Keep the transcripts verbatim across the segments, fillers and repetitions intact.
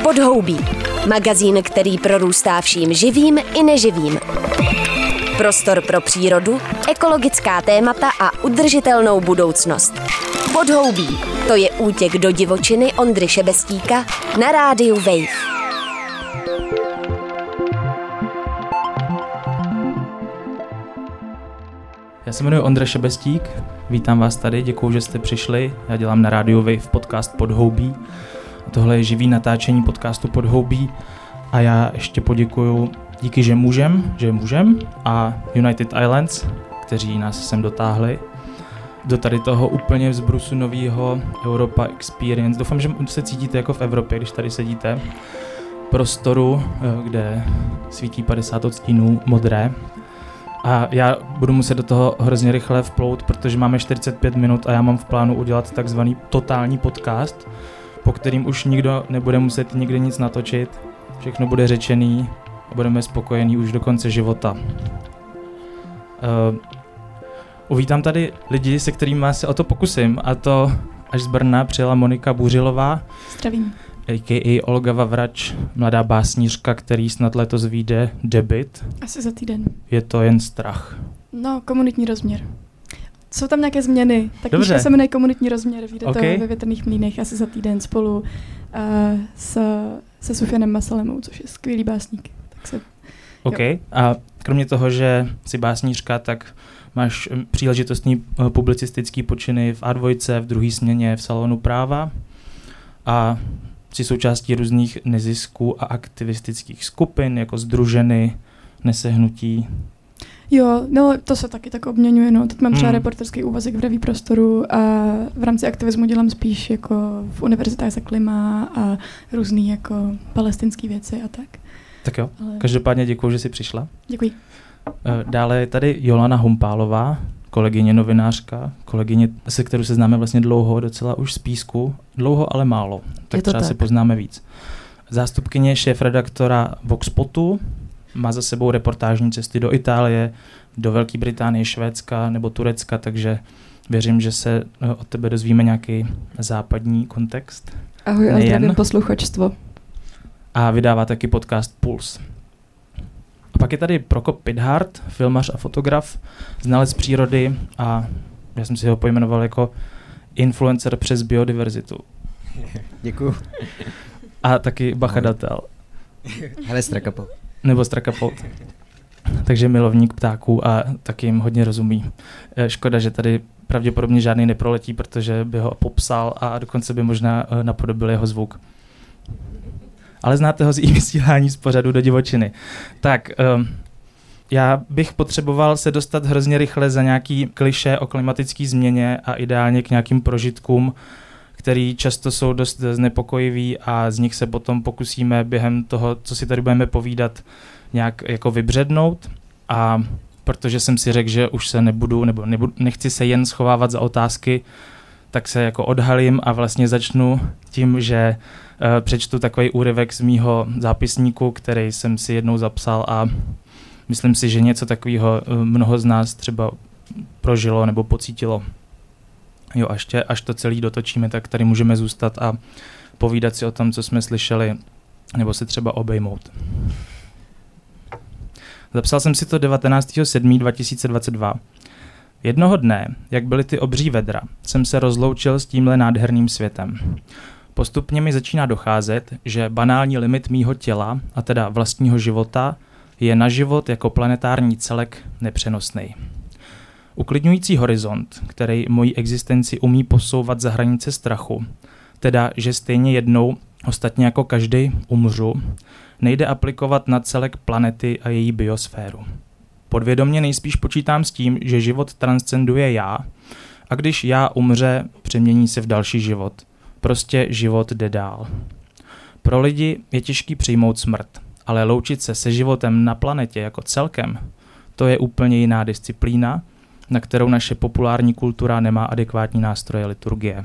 Podhoubí. Magazín, který prorůstá vším živým i neživým. Prostor pro přírodu, ekologická témata a udržitelnou budoucnost. Podhoubí. To je útěk do divočiny Ondry Šebestíka na rádiu Wave. Já se jmenuji Ondra Šebestík, vítám vás tady, děkuju, že jste přišli. Já dělám na rádiu Wave podcast Podhoubí. A tohle je živý natáčení podcastu Podhoubí. A já ještě poděkuju díky, že můžem, že můžem a United Islands, kteří nás sem dotáhli do tady toho úplně vzbrusu nového Europa Experience. Doufám, že se cítíte jako v Evropě, když tady sedíte. Prostoru, kde svítí padesát odstínů modré. A já budu muset do toho hrozně rychle vplout, protože máme čtyřicet pět minut a já mám v plánu udělat takzvaný totální podcast, po kterým už nikdo nebude muset nikdy nic natočit. Všechno bude řečený a budeme spokojení už do konce života. Uh, uvítám tady lidi, se kterými se o to pokusím, a to až z Brna přijela Monika Bůřilová. Zdravím. á ká á Olga Vavrač, mladá básnířka, který snad letos vyjde debut. Asi za týden. Je to jen strach. No, komunitní rozměr. Jsou tam nějaké změny, tak Dobře. knížka se jmenuje Komunitní rozměr, vyjde Okay. to ve Větrných mlýnech asi za týden spolu uh, s, se Sufianem Masalemou, což je skvělý básník. Tak se, OK. A kromě toho, že jsi básnířka, tak máš příležitostný publicistický počiny v á dvě, v druhé směně v Salonu práva a jsi součástí různých nezisků a aktivistických skupin, jako Sdruženy, Nesehnutí. Jo, no to se taky tak obměňuje, no. Teď mám třeba Hmm. reporterský úvazek v Revue Prostoru a v rámci aktivismu dělám spíš jako v univerzitách za klima a různý jako palestinský věci a tak. Tak jo, Ale... každopádně děkuji, že jsi přišla. Děkuji. Dále je tady Jolana Humpálová, kolegyně novinářka, kolegyně, se kterou se známe vlastně dlouho, docela už z písku. Dlouho, ale málo. Tak třeba tak. se poznáme víc. Zástupkyně šéfredaktora Voxpotu, má za sebou reportážní cesty do Itálie, do Velké Británie, Švédska nebo Turecka, takže věřím, že se od tebe dozvíme nějaký západní kontext. Ahoj a Nejen. zdravím posluchačstvo. A vydává taky podcast Puls. A pak je tady Prokop Pithart, filmař a fotograf, znalec přírody a já jsem si ho pojmenoval jako influencer přes biodiverzitu. Děkuju. A taky bachadatel. Hele, Strakapol. Nebo Strakapol. Takže milovník ptáků a taky jim hodně rozumí. Škoda, že tady pravděpodobně žádný neproletí, protože by ho popsal a dokonce by možná napodobil jeho zvuk. Ale znáte ho z i vysílání z pořadu do divočiny. Tak, um, já bych potřeboval se dostat hrozně rychle za nějaký klišé o klimatické změně a ideálně k nějakým prožitkům, který často jsou dost znepokojivý a z nich se potom pokusíme během toho, co si tady budeme povídat, nějak jako vybřednout. A protože jsem si řekl, že už se nebudu, nebo nebudu, nechci se jen schovávat za otázky, tak se jako odhalím a vlastně začnu tím, že uh, přečtu takový úryvek z mýho zápisníku, který jsem si jednou zapsal a myslím si, že něco takového uh, mnoho z nás třeba prožilo nebo pocítilo. Jo, až, tě, až to celý dotočíme, tak tady můžeme zůstat a povídat si o tom, co jsme slyšeli, nebo se třeba obejmout. Zapsal jsem si to devatenáctého sedmého dva tisíce dvacet dva. Jednoho dne, jak byly ty obří vedra, jsem se rozloučil s tímhle nádherným světem. Postupně mi začíná docházet, že banální limit mýho těla, a teda vlastního života, je na život jako planetární celek nepřenosný. Uklidňující horizont, který moji existenci umí posouvat za hranice strachu, teda, že stejně jednou, ostatně jako každý, umřu, nejde aplikovat na celek planety a její biosféru. Podvědomě nejspíš počítám s tím, že život transcenduje já a když já umře, přemění se v další život. Prostě život jde dál. Pro lidi je těžký přijmout smrt, ale loučit se se životem na planetě jako celkem, to je úplně jiná disciplína, na kterou naše populární kultura nemá adekvátní nástroje liturgie.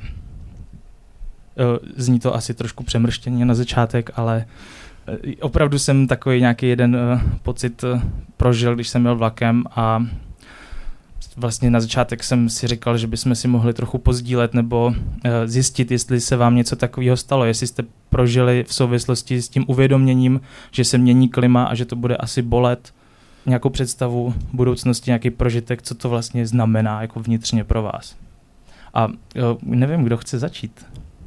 Zní to asi trošku přemrštěně na začátek, ale opravdu jsem takový nějaký jeden pocit prožil, když jsem jel vlakem a vlastně na začátek jsem si říkal, že bychom si mohli trochu pozdílet nebo zjistit, jestli se vám něco takového stalo, jestli jste prožili v souvislosti s tím uvědoměním, že se mění klima a že to bude asi bolet, nějakou představu budoucnosti, nějaký prožitek, co to vlastně znamená jako vnitřně pro vás. A jo, nevím, kdo chce začít.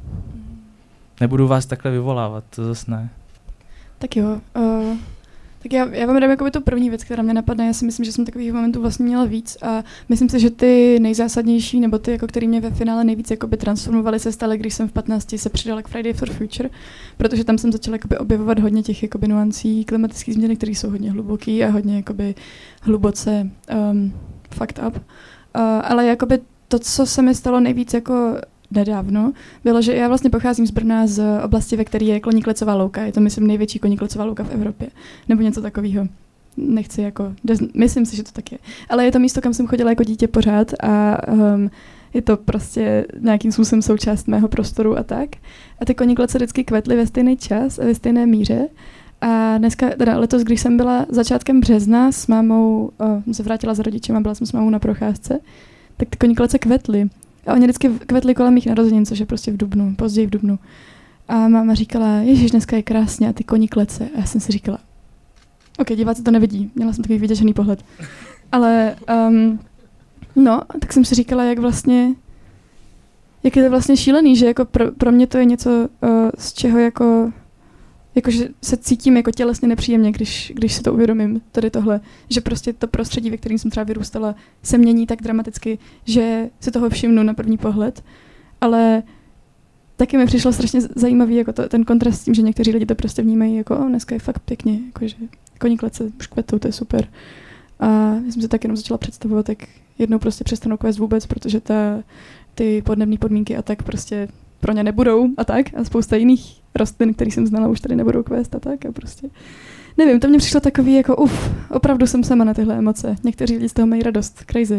Nebudu vás takhle vyvolávat, to zase ne. Tak jo, uh, tak já, já vám dám jakoby tu první věc, která mě napadne. Já si myslím, že jsem takových momentů vlastně měla víc a myslím si, že ty nejzásadnější, nebo ty, jako který mě ve finále nejvíc jakoby transformovaly, se staly, když jsem v patnácti se přidala k Friday for Future, protože tam jsem začala jakoby objevovat hodně těch jakoby nuancí klimatických změn, které jsou hodně hluboký a hodně jakoby hluboce um, fucked up. Uh, ale jakoby to, co se mi stalo nejvíc jako nedávno, bylo, že já vlastně pocházím z Brna, z oblasti, ve které je Koníklecová louka. Je to, myslím, největší Koníklecová louka v Evropě. Nebo něco takového. Nechci jako... Myslím si, že to tak je. Ale je to místo, kam jsem chodila jako dítě pořád a um, je to prostě nějakým způsobem součást mého prostoru a tak. A ty koníklece vždycky kvetly ve stejný čas a ve stejné míře. A dneska, teda letos, když jsem byla začátkem března s mámou, uh, se vrátila s rodičem a byla jsem s mámou na procházce, tak ty koníklece kvetly. A oni vždycky kvetli kolem mých narozenin, což je prostě v dubnu, později v dubnu. A máma říkala, ježiš, dneska je krásně a ty koníklece. A já jsem si říkala, ok, diváci to nevidí, měla jsem takový vyděšený pohled. Ale, um, no, tak jsem si říkala, jak vlastně, jak je to vlastně šílený, že jako pro, pro mě to je něco, uh, z čeho jako, jakože se cítím jako tělesně nepříjemně, když, když si to uvědomím, tady tohle, že prostě to prostředí, ve kterém jsem třeba vyrůstala, se mění tak dramaticky, že si toho všimnu na první pohled, ale taky mi přišlo strašně zajímavý jako to, ten kontrast s tím, že někteří lidi to prostě vnímají jako oh, dneska je fakt pěkně, jakože koníklece už kvetou, to je super. A já jsem si tak jenom začala představovat, jak jednou prostě přestanou kvést vůbec, protože ta, ty podnebné podmínky a tak prostě pro ně nebudou a tak a spousta jiných rostlin, který jsem znala, už tady nebudou kvést a tak a prostě nevím, to mně přišlo takový jako uf, opravdu jsem sama na tyhle emoce. Někteří lidi z toho mají radost, crazy.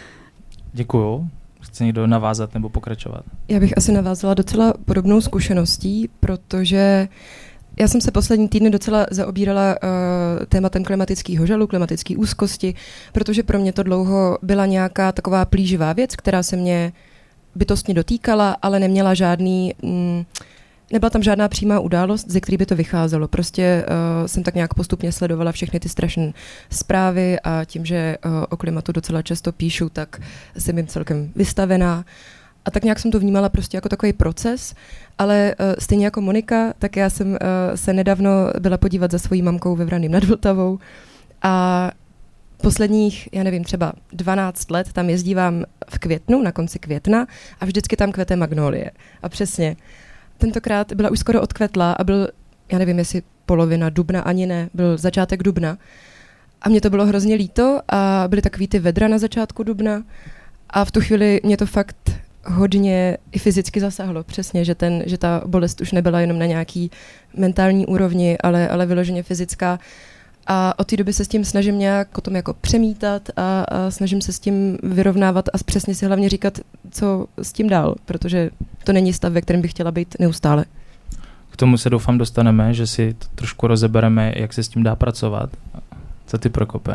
Děkuju. Chce někdo navázat nebo pokračovat? Já bych asi navázala docela podobnou zkušeností, protože já jsem se poslední týdny docela zaobírala uh, tématem klimatického žalu, klimatické úzkosti, protože pro mě to dlouho byla nějaká taková plíživá věc, která se mě bytostně dotýkala, ale neměla žádný, mm, nebyla tam žádná přímá událost, ze které by to vycházelo. Prostě uh, jsem tak nějak postupně sledovala všechny ty strašné zprávy a tím, že uh, o klimatu docela často píšu, tak jsem jim celkem vystavená. A tak nějak jsem to vnímala prostě jako takový proces, ale uh, stejně jako Monika, tak já jsem uh, se nedávno byla podívat za svojí mamkou ve Vraným nad Vltavou a posledních, já nevím, třeba dvanáct let tam jezdívám v květnu, na konci května a vždycky tam kvete magnolie. A přesně, tentokrát byla už skoro odkvetla a byl, já nevím, jestli polovina dubna, ani ne, byl začátek dubna. A mě to bylo hrozně líto a byly takový ty vedra na začátku dubna a v tu chvíli mě to fakt hodně i fyzicky zasáhlo. Přesně, že, ten, že ta bolest už nebyla jenom na nějaký mentální úrovni, ale, ale vyloženě fyzická. A od té doby se s tím snažím nějak o tom jako přemítat a, a snažím se s tím vyrovnávat a přesně si hlavně říkat, co s tím dál, protože to není stav, ve kterém bych chtěla být neustále. K tomu se doufám dostaneme, že si to trošku rozebereme, jak se s tím dá pracovat. Co ty, Prokope?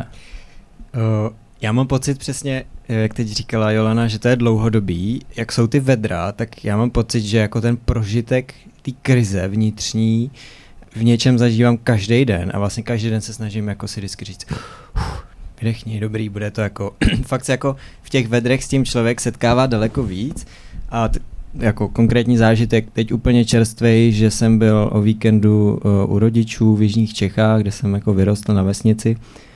Uh, já mám pocit přesně, jak teď říkala Jolana, že to je dlouhodobý. Jak jsou ty vedra, tak já mám pocit, že jako ten prožitek té krize vnitřní v něčem zažívám každý den a vlastně každý den se snažím jako si vždycky říct uf, vydechni, dobrý, bude to jako fakt se jako v těch vedrech s tím člověk setkává daleko víc a t- jako konkrétní zážitek teď úplně čerstvej, že jsem byl o víkendu uh, u rodičů v jižních Čechách, kde jsem jako vyrostl na vesnici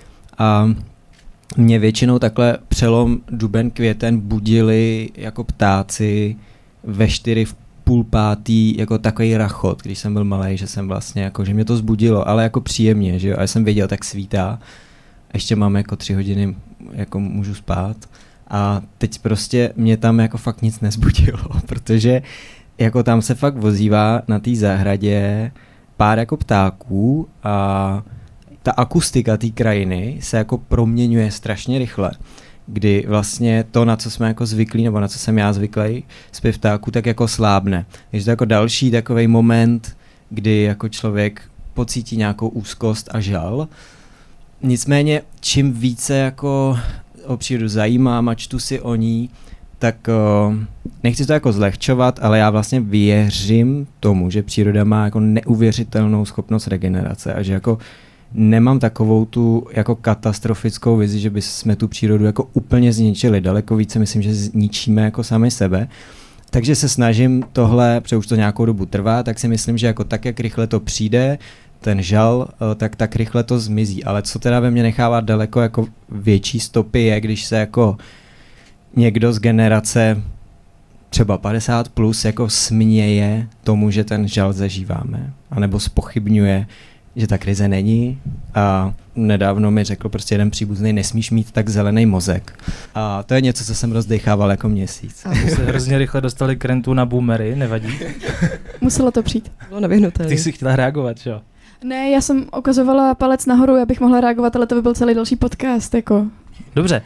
a mě většinou takhle přelom duben, květen budili jako ptáci ve čtyři v půl pátý jako takový rachot, když jsem byl malej, že jsem vlastně jako, že mě to zbudilo, ale jako příjemně, že jo, a já jsem věděl, tak svítá, ještě mám jako tři hodiny, jako můžu spát a teď prostě mě tam jako fakt nic nezbudilo, protože jako tam se fakt vozívá na té zahradě pár jako ptáků a ta akustika té krajiny se jako proměňuje strašně rychle, kdy vlastně to, na co jsme jako zvyklí, nebo na co jsem já zvyklý, zpěv ptáků, tak jako slábne. Takže to jako další takovej moment, kdy jako člověk pocítí nějakou úzkost a žal. Nicméně, čím více jako o přírodu zajímám a čtu si o ní, tak uh, nechci to jako zlehčovat, ale já vlastně věřím tomu, že příroda má jako neuvěřitelnou schopnost regenerace a že jako nemám takovou tu jako katastrofickou vizi, že bychom tu přírodu jako úplně zničili. Daleko více myslím, že zničíme jako sami sebe. Takže se snažím tohle, protože už to nějakou dobu trvá, tak si myslím, že jako tak, jak rychle to přijde, ten žal, tak tak rychle to zmizí. Ale co teda ve mně nechává daleko jako větší stopy je, když se jako někdo z generace třeba padesát plus jako směje tomu, že ten žal zažíváme, anebo zpochybňuje, že ta krize není. A nedávno mi řekl prostě jeden příbuzný, nesmíš mít tak zelený mozek. A to je něco, co jsem rozdechával jako měsíc. A se hrozně rychle dostali k rentu na boomery, nevadí? Muselo to přijít. Bylo nevyhnutelné. Ty jsi chtěla reagovat, jo? Ne, já jsem ukazovala palec nahoru, abych mohla reagovat, ale to by byl celý další podcast, jako. Dobře,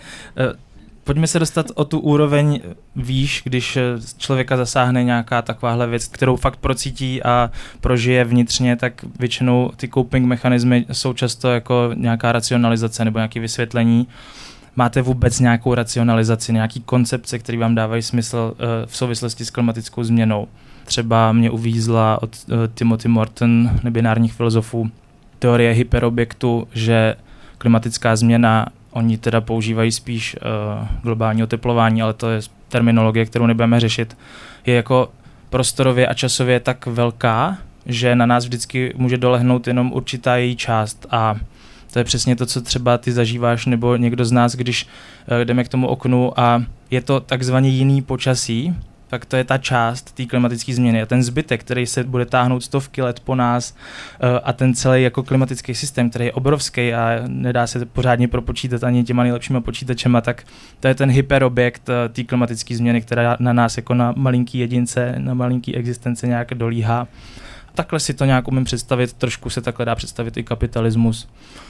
pojďme se dostat o tu úroveň výš, když člověka zasáhne nějaká takováhle věc, kterou fakt procítí a prožije vnitřně, tak většinou ty coping mechanismy jsou často jako nějaká racionalizace nebo nějaké vysvětlení. Máte vůbec nějakou racionalizaci, nějaký koncepce, které vám dávají smysl v souvislosti s klimatickou změnou? Třeba mě uvízla od Timothy Morton, nebinárních filozofů, teorie hyperobjektu, že klimatická změna, oni teda používají spíš uh, globální oteplování, ale to je terminologie, kterou nebudeme řešit, je jako prostorově a časově tak velká, že na nás vždycky může dolehnout jenom určitá její část a to je přesně to, co třeba ty zažíváš nebo někdo z nás, když uh, jdeme k tomu oknu a je to takzvaně jiný počasí, tak to je ta část té klimatické změny. A ten zbytek, který se bude táhnout stovky let po nás uh, a ten celý jako klimatický systém, který je obrovský a nedá se pořádně propočítat ani těma nejlepšíma počítačema, tak to je ten hyperobjekt uh, té klimatické změny, která na nás jako na malinký jedince, na malinký existence nějak dolíhá. Takhle si to nějak umím představit, trošku se takhle dá představit i kapitalismus.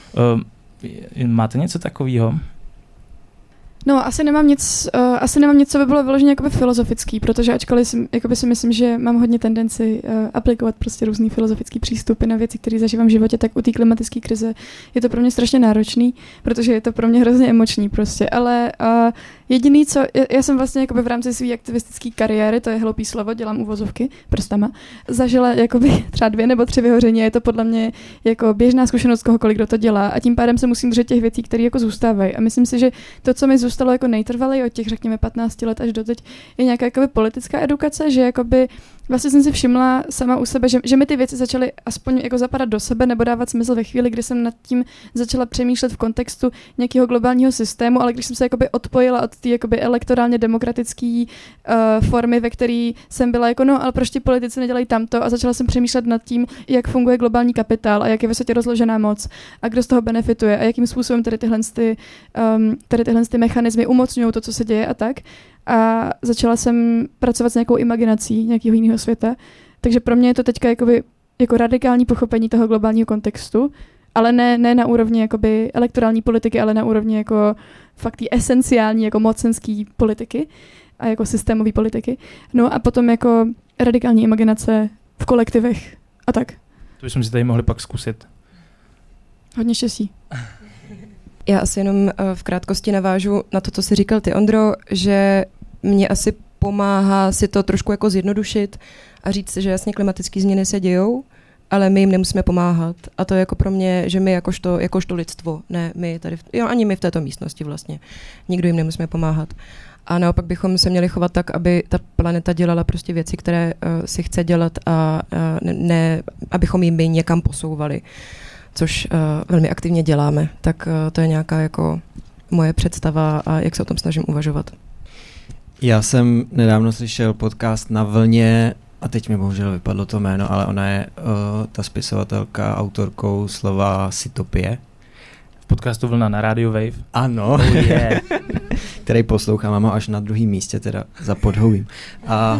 Uh, máte něco takového? No, asi nemám nic, uh, asi nemám nic, co by bylo vyloženě jakoby filozofický, protože ačkoliv si, jakoby si myslím, že mám hodně tendenci uh, aplikovat prostě různý filozofický přístupy na věci, které zažívám v životě, tak u té klimatické krize je to pro mě strašně náročný, protože je to pro mě hrozně emoční prostě, ale uh, jediný, co, já, já jsem vlastně jakoby v rámci své aktivistické kariéry, to je hloupý slovo, dělám uvozovky prstama, zažila jakoby třeba dvě nebo tři vyhoření, je to podle mě jako běžná zkušenost kohokoliv, kdo to dělá a tím pádem se musím držet těch věcí, které jako zůstávají a myslím si, že to, co mi zůstalo jako nejtrvalej od těch, řekněme, patnácti let až do teď, je nějaká jakoby politická edukace, že jakoby vlastně jsem si všimla sama u sebe, že, že mi ty věci začaly aspoň jako zapadat do sebe nebo dávat smysl ve chvíli, kdy jsem nad tím začala přemýšlet v kontextu nějakého globálního systému, ale když jsem se jakoby odpojila od té jakoby elektorálně demokratické uh, formy, ve které jsem byla jako no, ale proč ti politici nedělají tamto a začala jsem přemýšlet nad tím, jak funguje globální kapitál a jak je ve světě rozložená moc a kdo z toho benefituje a jakým způsobem tady tyhle, ty, um, tady tyhle ty mechanismy umocňují to, co se děje a tak. A začala jsem pracovat s nějakou imaginací nějakého jiného světa. Takže pro mě je to teďka jakoby, jako radikální pochopení toho globálního kontextu, ale ne, ne na úrovni jakoby elektorální politiky, ale na úrovni jako fakt esenciální jako mocenský politiky a jako systémové politiky. No a potom jako radikální imaginace v kolektivech a tak. To bychom si tady mohli pak zkusit. Hodně štěstí. Já asi jenom uh, v krátkosti navážu na to, co jsi říkal ty, Ondro, že mě asi pomáhá si to trošku jako zjednodušit a říct, že jasně klimatické změny se dějou, ale my jim nemusíme pomáhat. A to je jako pro mě, že my jakožto, jakožto lidstvo, ne my tady, v, jo, ani my v této místnosti vlastně, nikdo jim nemusíme pomáhat. A naopak bychom se měli chovat tak, aby ta planeta dělala prostě věci, které uh, si chce dělat a uh, ne, ne, abychom jim my někam posouvali, což uh, velmi aktivně děláme. Tak uh, to je nějaká jako moje představa a jak se o tom snažím uvažovat. Já jsem nedávno slyšel podcast Na vlně, a teď mi bohužel vypadlo to jméno, ale ona je uh, ta spisovatelka, autorkou slova Sytopie. V podcastu Vlna na Radio Wave. Ano, oh yeah. který poslouchám, mám ho až na druhém místě, teda za Podhoubím. A,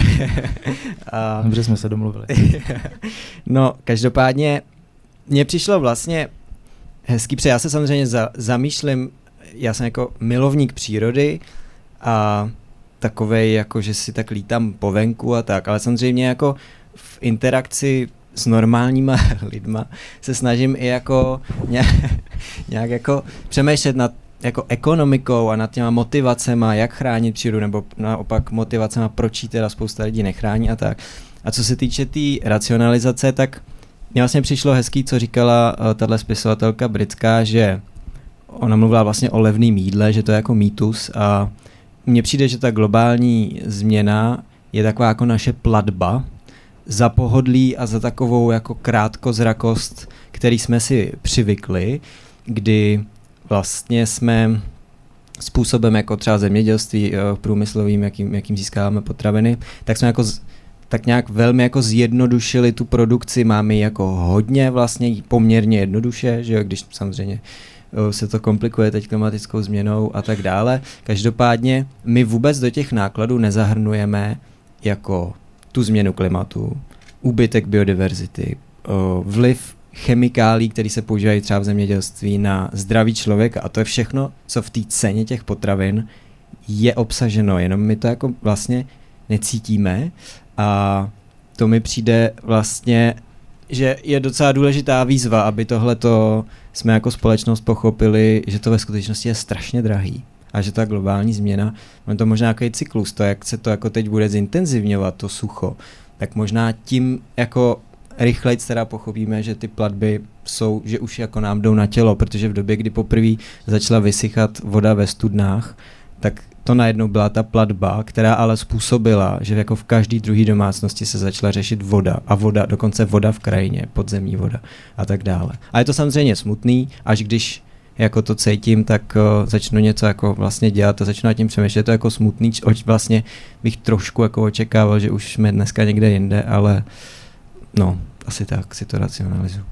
a, Dobře jsme se domluvili. No, každopádně mně přišlo vlastně hezký, protože já se samozřejmě za, zamýšlím, já jsem jako milovník přírody a takovej, jako že si tak lítám po venku a tak, ale samozřejmě jako v interakci s normálníma lidma se snažím i jako nějak, nějak jako přemýšlet nad jako ekonomikou a nad těma motivacema, jak chránit přírodu, nebo naopak motivacema, proč ji teda spousta lidí nechrání a tak. A co se týče té tý racionalizace, tak mně vlastně přišlo hezký, co říkala uh, tahle spisovatelka britská, že ona mluvila vlastně o levném jídle, že to je jako mýtus a mně přijde, že ta globální změna je taková jako naše platba za pohodlí a za takovou jako krátkozrakost, který jsme si přivykli, kdy vlastně jsme způsobem jako třeba zemědělství průmyslovým, jakým, jakým získáváme potraviny, tak jsme jako z, tak nějak velmi jako zjednodušili tu produkci, máme ji jako hodně vlastně poměrně jednoduše, že jo, když samozřejmě se to komplikuje teď klimatickou změnou a tak dále. Každopádně my vůbec do těch nákladů nezahrnujeme jako tu změnu klimatu, úbytek biodiverzity, vliv chemikálí, které se používají třeba v zemědělství na zdraví člověka a to je všechno, co v té ceně těch potravin je obsaženo, jenom my to jako vlastně necítíme a to mi přijde vlastně, že je docela důležitá výzva, aby tohleto jsme jako společnost pochopili, že to ve skutečnosti je strašně drahý a že ta globální změna, on to možná nějaký cyklus, to jak se to jako teď bude zintenzivňovat, to sucho, tak možná tím jako rychleji teda pochopíme, že ty platby jsou, že už jako nám jdou na tělo, protože v době, kdy poprvé začala vysychat voda ve studnách, tak to najednou byla ta platba, která ale způsobila, že jako v každé druhé domácnosti se začala řešit voda a voda, dokonce voda v krajině, podzemní voda a tak dále. A je to samozřejmě smutný, až když jako to cítím, tak uh, začnu něco jako vlastně dělat a začnu nad tím přemýšlet, to jako smutný, oč vlastně bych trošku jako očekával, že už jsme dneska někde jinde, ale no, asi tak si to racionalizuju.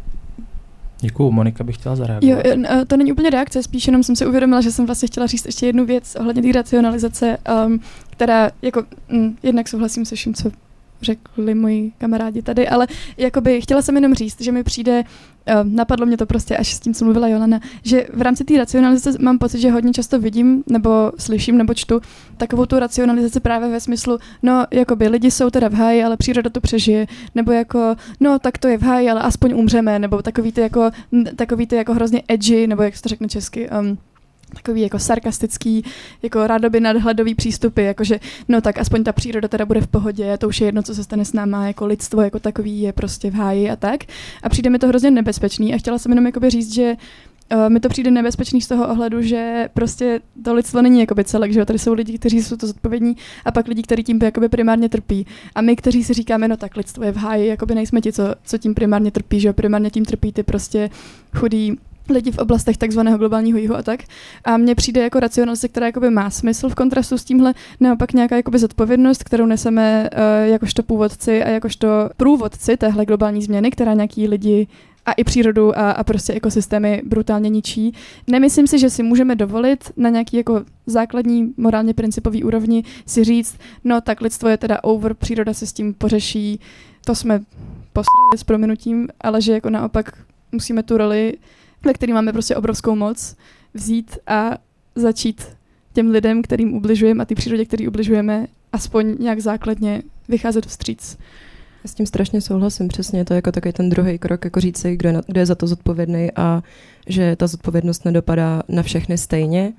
Děkuju, Monika bych chtěla zareagovat. Jo, to není úplně reakce, spíš jenom jsem si uvědomila, že jsem vlastně chtěla říct ještě jednu věc ohledně té racionalizace, um, která jako mm, jednak souhlasím se vším, co řekli moji kamarádi tady, ale jakoby chtěla jsem jenom říct, že mi přijde, uh, napadlo mě to prostě až s tím, co mluvila Jolana, že v rámci té racionalizace mám pocit, že hodně často vidím, nebo slyším, nebo čtu takovou tu racionalizaci právě ve smyslu, no, jakoby lidi jsou teda v háji, ale příroda to přežije, nebo jako, no, tak to je v háji, ale aspoň umřeme, nebo takový ty jako, takový ty jako hrozně edgy, nebo jak se to řekne česky, um, takový jako sarkastický, jako rádoby nadhledový přístupy, jakože no tak aspoň ta příroda teda bude v pohodě, to už je jedno, co se stane s náma, jako lidstvo jako takový je prostě v háji a tak. A přijde mi to hrozně nebezpečný a chtěla jsem jenom jakoby říct, že uh, mi to přijde nebezpečný z toho ohledu, že prostě to lidstvo není jakoby celek, že jo, tady jsou lidi, kteří jsou to zodpovědní a pak lidi, kteří tím jakoby primárně trpí. A my, kteří si říkáme, no tak lidstvo je v háji, jakoby nejsme ti, co, co tím primárně trpí, že jo, primárně tím trpí ty prostě chudí lidi v oblastech takzvaného globálního jihu a tak. A mně přijde jako racionalizace, která jakoby má smysl v kontrastu s tímhle, naopak nějaká jakoby zodpovědnost, kterou neseme uh, jakožto původci a jakožto průvodci téhle globální změny, která nějaký lidi a i přírodu a, a prostě ekosystémy brutálně ničí. Nemyslím si, že si můžeme dovolit na nějaký jako základní morálně principový úrovni si říct, no tak lidstvo je teda over, příroda se s tím pořeší, to jsme posrali s prominutím, ale že jako naopak musíme tu roli, ve který máme prostě obrovskou moc, vzít a začít těm lidem, kterým ubližujeme a té přírodě, který ubližujeme, aspoň nějak základně vycházet vstříc. Já s tím strašně souhlasím, přesně, to je jako takový ten druhý krok, jako říct si, kdo je, kdo je za to zodpovědný a že ta zodpovědnost nedopadá na všechny stejně,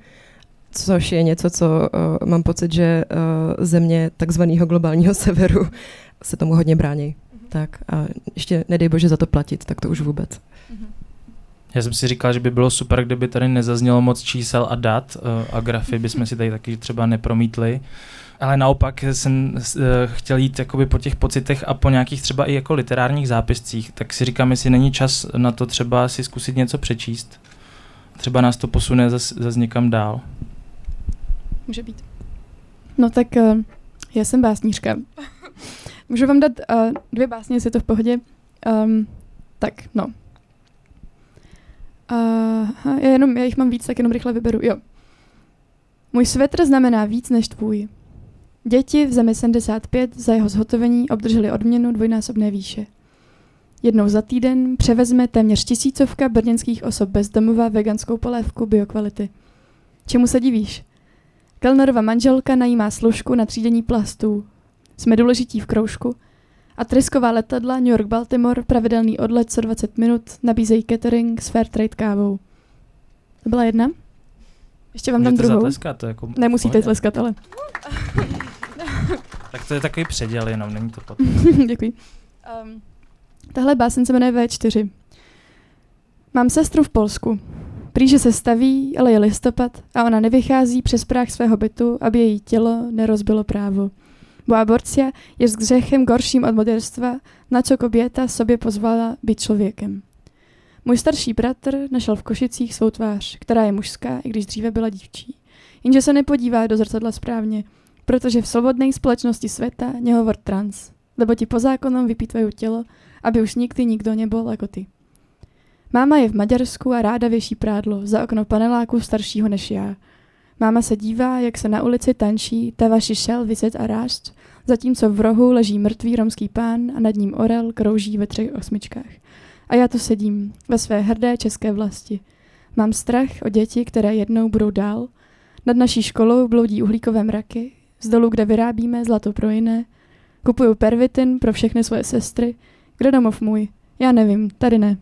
což je něco, co uh, mám pocit, že uh, země takzvaného globálního severu se tomu hodně brání. Mm-hmm. Tak a ještě nedej bože za to platit, tak to už vůbec. Mm-hmm. Já jsem si říkal, že by bylo super, kdyby tady nezaznělo moc čísel a dat a grafy bychom si tady taky třeba nepromítli. Ale naopak jsem chtěl jít jakoby po těch pocitech a po nějakých třeba i jako literárních zápiscích, tak si říkám, jestli není čas na to třeba si zkusit něco přečíst. Třeba nás to posune zase zas někam dál. Může být. No tak uh, já jsem básnířka. Můžu vám dát uh, dvě básně, jestli je to v pohodě. Um, tak, no. Uh, já, jenom, já jich mám víc, tak jenom rychle vyberu. Jo. Můj svetr znamená víc než tvůj. Děti v zemi sedmdesát pět za jeho zhotovení obdrželi odměnu dvojnásobné výše. Jednou za týden převezme téměř tisícovka brněnských osob bezdomova veganskou polévku biokvality. Čemu se divíš? Kellnerova manželka najímá služku na třídění plastů. Jsme důležití v kroužku. A trysková letadla New York-Baltimore, pravidelný odlet co dvacet minut, nabízejí catering s Fairtrade kávou. To byla jedna. Ještě vám dám druhou. Zatleskat, to jako nemusíte tleskat, ale... Tak to je takový předěl jenom, není to potom. Děkuji. Um, tahle báseň se jmenuje vé čtyři. Mám sestru v Polsku. Prý, že se staví, ale je listopad a ona nevychází přes práh svého bytu, aby její tělo nerozbilo právo. Bo aborcja jest grzechem gorszym od moderstwa, na co kobieta sobie pozwala být člověkem. Můj starší bratr našel v Košicích svou tvář, která je mužská, i když dříve byla dívčí. Jenže se nepodívá do zrcadla správně, protože v svobodnej společnosti světa nehovor trans, lebo ti po zákonom vypítvajú tělo, aby už nikdy nikdo nebol jako ty. Máma je v Maďarsku a ráda věší prádlo za okno paneláku staršího než já. Máma se dívá, jak se na ulici tančí Tava šišel, vysec a rášť, zatímco v rohu leží mrtvý romský pán a nad ním orel krouží ve třech osmičkách. A já tu sedím, ve své hrdé české vlasti. Mám strach o děti, které jednou budou dál. Nad naší školou bloudí uhlíkové mraky, z dolu, kde vyrábíme zlato pro jiné. Kupuju pervitin pro všechny svoje sestry. Kde domov můj? Já nevím, tady ne.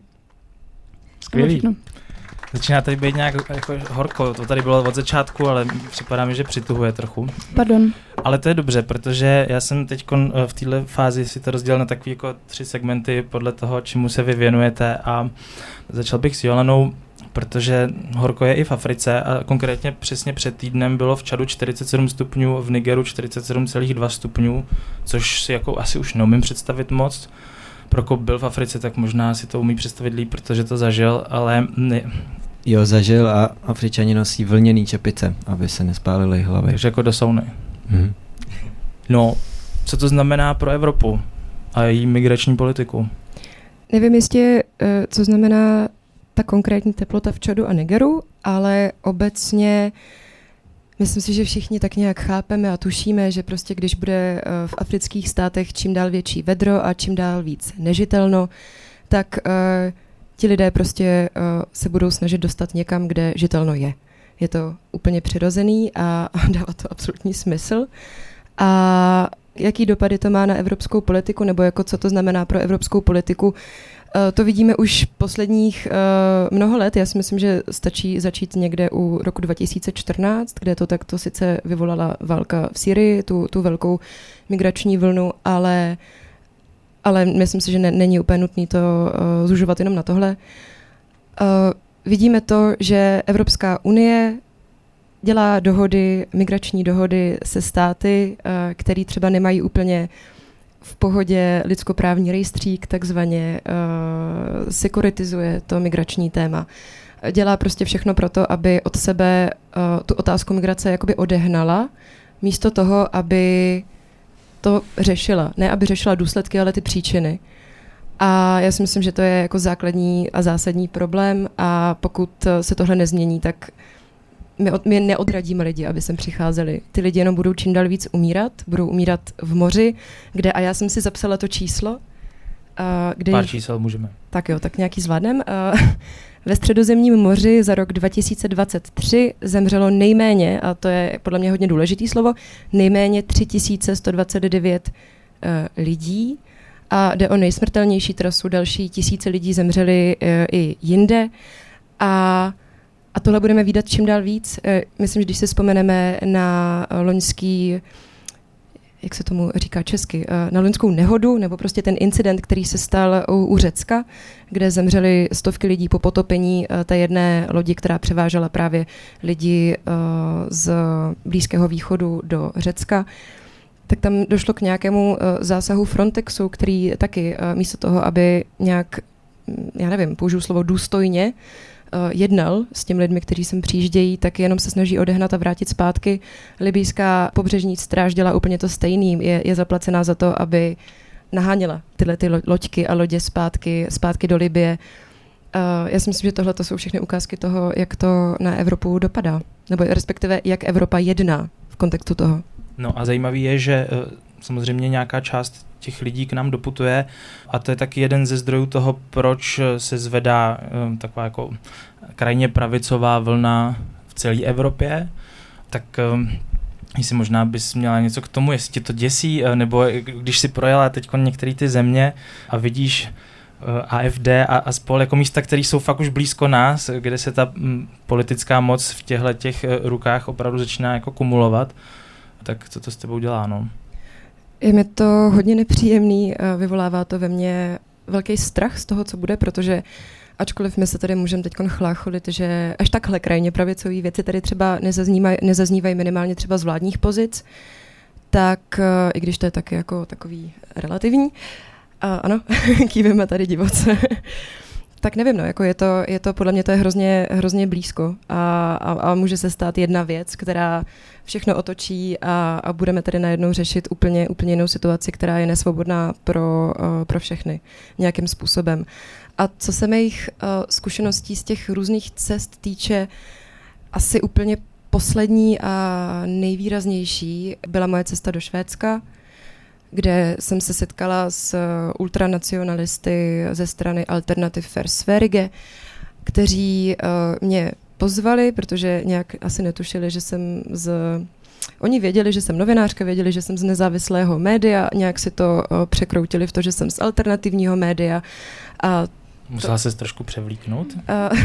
Skvělý. Začíná tady být nějak jako horko, to tady bylo od začátku, ale připadá mi, že přituhuje trochu. Pardon. Ale to je dobře, protože já jsem teď v této fázi si to rozdělil na takové jako tři segmenty podle toho, čemu se vy věnujete, a začal bych s Jolanou, protože horko je i v Africe a konkrétně přesně před týdnem bylo v Čadu čtyřicet sedm stupňů, v Nigeru čtyřicet sedm celá dva stupňů, což si jako asi už neumím představit moc. Prokop byl v Africe, tak možná si to umí představit líp, protože to zažil, ale... Ne. Jo, zažil a Afričani nosí vlněný čepice, aby se nespálily hlavy. Takže jako do sauny. Mhm. No, co to znamená pro Evropu a její migrační politiku? Nevím jistě, co znamená ta konkrétní teplota v Čadu a Nigeru, ale obecně myslím si, že všichni tak nějak chápeme a tušíme, že prostě když bude v afrických státech čím dál větší vedro a čím dál víc nežitelno, tak uh, ti lidé prostě uh, se budou snažit dostat někam, kde žitelno je. Je to úplně přirozený a, a dává to absolutní smysl. A jaký dopady to má na evropskou politiku, nebo jako co to znamená pro evropskou politiku, to vidíme už posledních uh, mnoho let. Já si myslím, že stačí začít někde u roku dva tisíce čtrnáct, kde to takto sice vyvolala válka v Syrii, tu, tu velkou migrační vlnu, ale, ale myslím si, že ne, není úplně nutné to uh, zužovat jenom na tohle. Uh, vidíme to, že Evropská unie dělá dohody, migrační dohody se státy, uh, které třeba nemají úplně v pohodě lidskoprávní rejstřík, takzvaně uh, sekuritizuje to migrační téma. Dělá prostě všechno pro to, aby od sebe uh, tu otázku migrace jakoby odehnala, místo toho, aby to řešila. Ne, aby řešila důsledky, ale ty příčiny. A já si myslím, že to je jako základní a zásadní problém, a pokud se tohle nezmění, tak My, od, my neodradíme lidi, aby sem přicházeli. Ty lidi jenom budou čím dál víc umírat, budou umírat v moři, kde, a já jsem si zapsala to číslo. Uh, kde Pár čísel můžeme. Tak jo, tak nějaký zvládnem. Uh, ve Středozemním moři za rok dva tisíce dvacet tři zemřelo nejméně, a to je podle mě hodně důležitý slovo, nejméně tři tisíce sto dvacet devět uh, lidí. A jde o nejsmrtelnější trasu, další tisíce lidí zemřeli uh, i jinde. A A tohle budeme vídat čím dál víc. Myslím, že když si vzpomeneme na loňský, jak se tomu říká česky, na loňskou nehodu, nebo prostě ten incident, který se stal u, u Řecka, kde zemřeli stovky lidí po potopení té jedné lodi, která převážela právě lidi z Blízkého východu do Řecka, tak tam došlo k nějakému zásahu Frontexu, který taky místo toho, aby nějak, já nevím, použiju slovo důstojně, jednal s těmi lidmi, kteří sem přijíždějí, tak jenom se snaží odehnat a vrátit zpátky. Libijská pobřežní stráž dělá úplně to stejný. Je, je zaplacená za to, aby naháněla tyhle ty loďky a lodě zpátky, zpátky do Libye. Uh, já si myslím, že tohle jsou všechny ukázky toho, jak to na Evropu dopadá. Nebo respektive, jak Evropa jedná v kontextu toho. No a zajímavý je, že samozřejmě nějaká část těch lidí k nám doputuje, a to je taky jeden ze zdrojů toho, proč se zvedá um, taková jako krajně pravicová vlna v celé Evropě. Tak um, jestli možná bys měla něco k tomu, jestli tě to děsí, nebo když si projela teď některé ty země a vidíš A F D a, a spol, jako místa, které jsou fakt už blízko nás, kde se ta m, politická moc v těchto těch rukách opravdu začíná jako kumulovat, tak co to s tebou dělá, no? Je mi to hodně nepříjemný, vyvolává to ve mně velký strach z toho, co bude, protože ačkoliv my se tady můžeme teď chlácholit, že až takhle krajně pravicové věci tady třeba nezaznívají, nezaznívají minimálně třeba z vládních pozic, tak i když to je taky jako takový relativní, a ano, kývíme tady divoce, tak nevím, no, jako je to, je to, podle mě to je hrozně, hrozně blízko a, a, a může se stát jedna věc, která všechno otočí a, a budeme tady najednou řešit úplně, úplně jinou situaci, která je nesvobodná pro, uh, pro všechny nějakým způsobem. A co se mých uh, zkušeností z těch různých cest týče, asi úplně poslední a nejvýraznější byla moje cesta do Švédska, kde jsem se setkala s ultranacionalisty ze strany Alternativ för Sverige, kteří uh, mě pozvali, protože nějak asi netušili, že jsem z... Oni věděli, že jsem novinářka, věděli, že jsem z nezávislého média, nějak si to uh, překroutili v to, že jsem z alternativního média. A musela to... ses trošku převlíknout? Uh,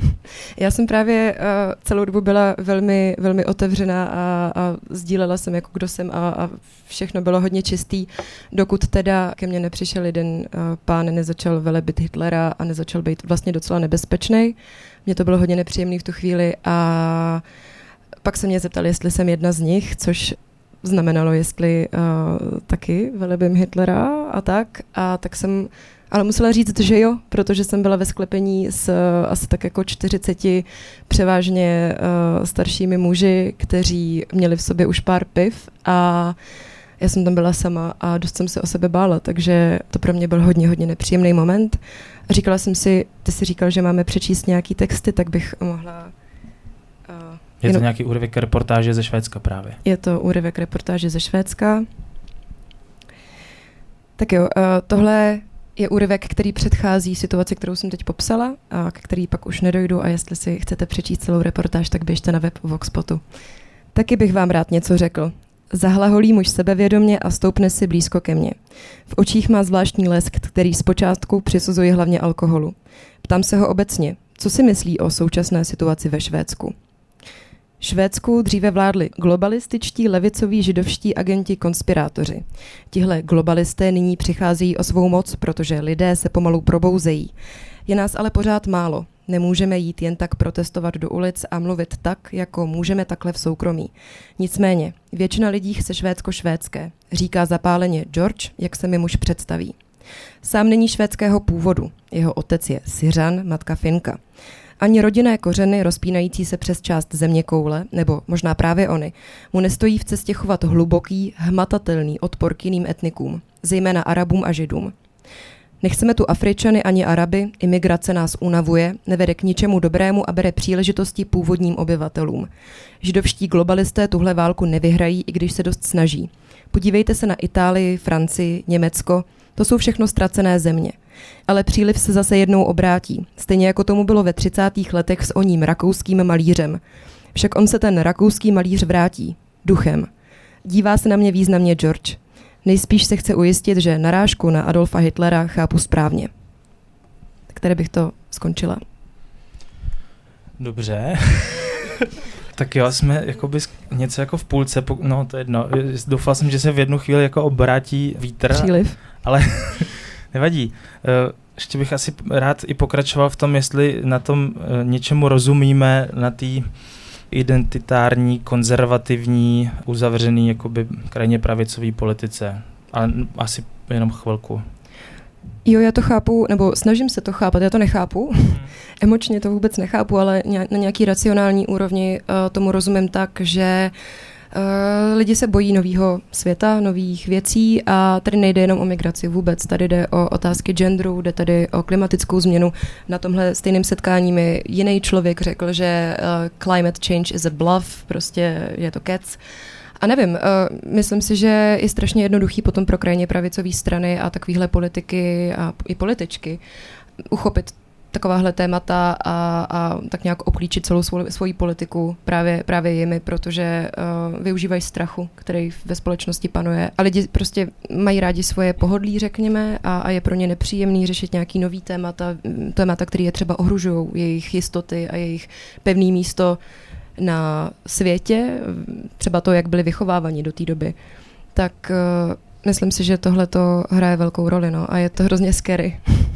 já jsem právě uh, celou dobu byla velmi, velmi otevřená a, a sdílela jsem, jako kdo jsem a, a všechno bylo hodně čistý, dokud teda ke mně nepřišel jeden uh, pán, nezačal velebit Hitlera a nezačal být vlastně docela nebezpečný. Mně to bylo hodně nepříjemný v tu chvíli a pak se mě zeptal, jestli jsem jedna z nich, což znamenalo, jestli uh, taky velebím Hitlera a tak. A tak jsem ale musela říct, že jo, protože jsem byla ve sklepení s uh, asi tak jako čtyřiceti převážně uh, staršími muži, kteří měli v sobě už pár piv a já jsem tam byla sama a dost jsem se o sebe bála, takže to pro mě byl hodně, hodně nepříjemný moment. A říkala jsem si, ty jsi říkal, že máme přečíst nějaký texty, tak bych mohla... Uh, je to jenom... nějaký úryvek reportáže ze Švédska právě? Je to úryvek reportáže ze Švédska. Tak jo, uh, tohle je úryvek, který předchází situaci, kterou jsem teď popsala a k který pak už nedojdu a jestli si chcete přečíst celou reportáž, tak běžte na web Voxpotu. Taky bych vám rád něco řekl. Zahlaholí muž sebevědomě a stoupne si blízko ke mně. V očích má zvláštní lesk, který zpočátku přisuzuje hlavně alkoholu. Ptám se ho obecně, co si myslí o současné situaci ve Švédsku. Švédsku dříve vládli globalističtí, levicoví, židovští agenti, konspirátoři. Tihle globalisté nyní přicházejí o svou moc, protože lidé se pomalu probouzejí. Je nás ale pořád málo. Nemůžeme jít jen tak protestovat do ulic a mluvit tak, jako můžeme takhle v soukromí. Nicméně, většina lidí chce Švédsko švédské, říká zapáleně George, jak se mi muž představí. Sám není švédského původu. Jeho otec je Syřan, matka Finka. Ani rodinné kořeny rozpínající se přes část zeměkoule, nebo možná právě ony, mu nestojí v cestě chovat hluboký, hmatatelný odpor k jiným etnikům, zejména Arabům a Židům. Nechceme tu Afričany ani Araby, imigrace nás unavuje, nevede k ničemu dobrému a bere příležitosti původním obyvatelům. Židovští globalisté tuhle válku nevyhrají, i když se dost snaží. Podívejte se na Itálii, Francii, Německo, to jsou všechno ztracené země. Ale příliv se zase jednou obrátí, stejně jako tomu bylo ve třicátých letech s oním rakouským malířem. Však on se ten rakouský malíř vrátí, duchem. Dívá se na mě významně George. Nejspíš se chce ujistit, že narážku na Adolfa Hitlera chápu správně. Tak tady bych to skončila. Dobře. Tak jo, jsme jakoby něco jako v půlce, no to je jedno. Doufal jsem, že se v jednu chvíli jako obrátí vítr. Příliv. Ale nevadí. Ještě bych asi rád i pokračoval v tom, jestli na tom něčemu rozumíme, na té identitární, konzervativní, uzavřený, jakoby krajně pravicový politice. Ale asi jenom chvilku. Jo, já to chápu, nebo snažím se to chápat, já to nechápu. Hmm. Emočně to vůbec nechápu, ale na nějaký racionální úrovni uh, tomu rozumím tak, že uh, lidi se bojí nového světa, nových věcí a tady nejde jenom o migraci vůbec, tady jde o otázky genderu, jde tady o klimatickou změnu. Na tomhle stejném setkání mi jiný člověk řekl, že uh, climate change is a bluff, prostě je to kec. A nevím, uh, myslím si, že je strašně jednoduchý potom pro krajně pravicové strany a takovýhle politiky a i političky uchopit takováhle témata a, a tak nějak oklíčit celou svou, svoji politiku právě, právě jimi, protože uh, využívají strachu, který ve společnosti panuje. A lidi prostě mají rádi svoje pohodlí, řekněme, a, a je pro ně nepříjemný řešit nějaký nový témata, témata, které je třeba ohrožují jejich jistoty a jejich pevné místo na světě, třeba to, jak byli vychováváni do té doby. Tak uh, myslím si, že tohle to hraje velkou roli, no, a je to hrozně scary.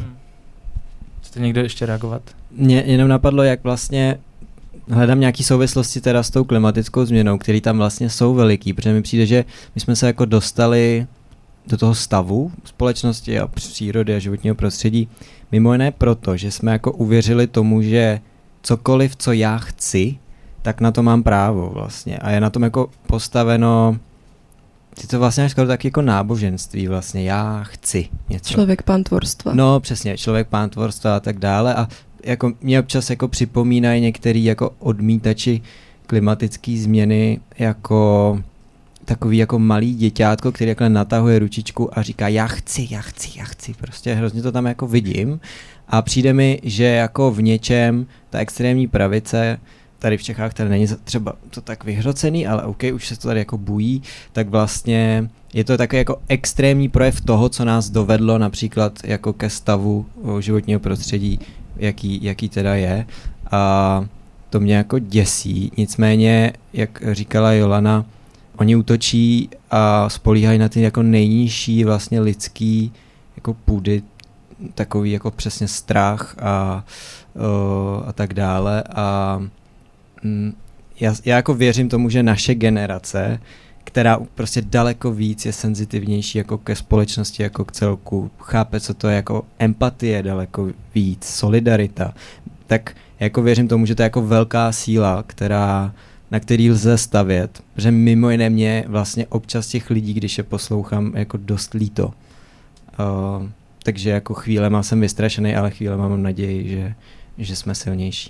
Chcete někdo ještě reagovat? Mě jenom napadlo, jak vlastně hledám nějaký souvislosti teda s tou klimatickou změnou, které tam vlastně jsou veliký, protože mi přijde, že my jsme se jako dostali do toho stavu společnosti a přírody a životního prostředí, mimo jiné proto, že jsme jako uvěřili tomu, že cokoliv, co já chci, tak na to mám právo vlastně. A je na tom jako postaveno, je to vlastně skoro taky jako náboženství vlastně, já chci něco. Člověk pán tvorstva. No přesně, člověk pán tvorstva a tak dále a jako mě občas jako připomínají některý jako odmítači klimatické změny jako takový jako malý děťátko, který jako natahuje ručičku a říká já chci, já chci, já chci, prostě hrozně to tam jako vidím a přijde mi, že jako v něčem ta extrémní pravice tady v Čechách tady není třeba to tak vyhrocený, ale OK, už se to tady jako bují, tak vlastně je to takový jako extrémní projev toho, co nás dovedlo například jako ke stavu životního prostředí, jaký, jaký teda je. A to mě jako děsí, nicméně, jak říkala Jolana, oni útočí a spolíhají na ty jako nejnižší vlastně lidský jako půdy, takový jako přesně strach a, uh, a tak dále a Já, já jako věřím tomu, že naše generace, která prostě daleko víc je senzitivnější jako ke společnosti, jako k celku, chápe, co to je jako empatie daleko víc, solidarita, tak jako věřím tomu, že to je jako velká síla, která, na který lze stavět, protože mimo jiné mě vlastně občas těch lidí, když je poslouchám, jako dost líto. Uh, takže jako chvílema jsem vystrašený, ale chvílema mám naději, že, že jsme silnější.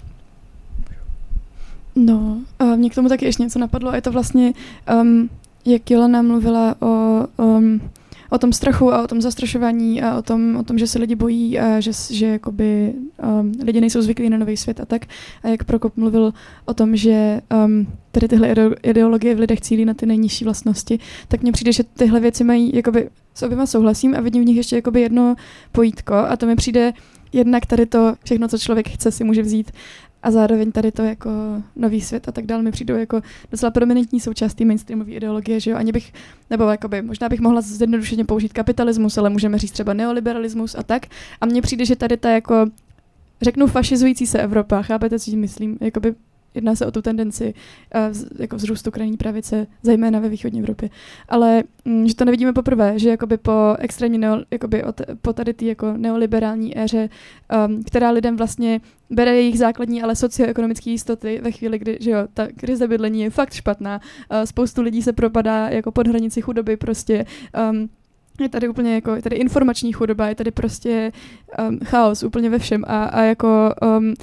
No, a mě k tomu taky ještě něco napadlo a je to vlastně, um, jak Jolana mluvila o, um, o tom strachu a o tom zastrašování a o tom, o tom, že se lidi bojí a že, že jakoby, um, lidi nejsou zvyklí na nový svět a tak. A jak Prokop mluvil o tom, že um, tady tyhle ideologie v lidech cílí na ty nejnižší vlastnosti, tak mně přijde, že tyhle věci mají, jakoby s oběma souhlasím a vidím v nich ještě jakoby jedno pojítko a to mi přijde jednak tady to všechno, co člověk chce, si může vzít a zároveň tady to jako nový svět a tak dále mi přijdou jako docela prominentní součást té mainstreamové ideologie, že jo, ani bych, nebo jakoby, možná bych mohla zjednodušeně použít kapitalismus, ale můžeme říct třeba neoliberalismus a tak. A mně přijde, že tady ta jako, řeknu fašizující se Evropa, chápete, co tím myslím, jakoby jedná se o tu tendenci uh, jako vzrůstu krajní pravice, zejména ve východní Evropě. Ale m, že to nevidíme poprvé, že jakoby po extrémně neo, jakoby od, po tady té jako neoliberální éře, um, která lidem vlastně bere jejich základní, ale socioekonomické jistoty ve chvíli, kdy že jo, ta krize bydlení je fakt špatná. Uh, spoustu lidí se propadá jako pod hranici chudoby prostě. Um, je tady úplně jako, je tady informační chudoba, je tady prostě um, chaos úplně ve všem a, a jako um,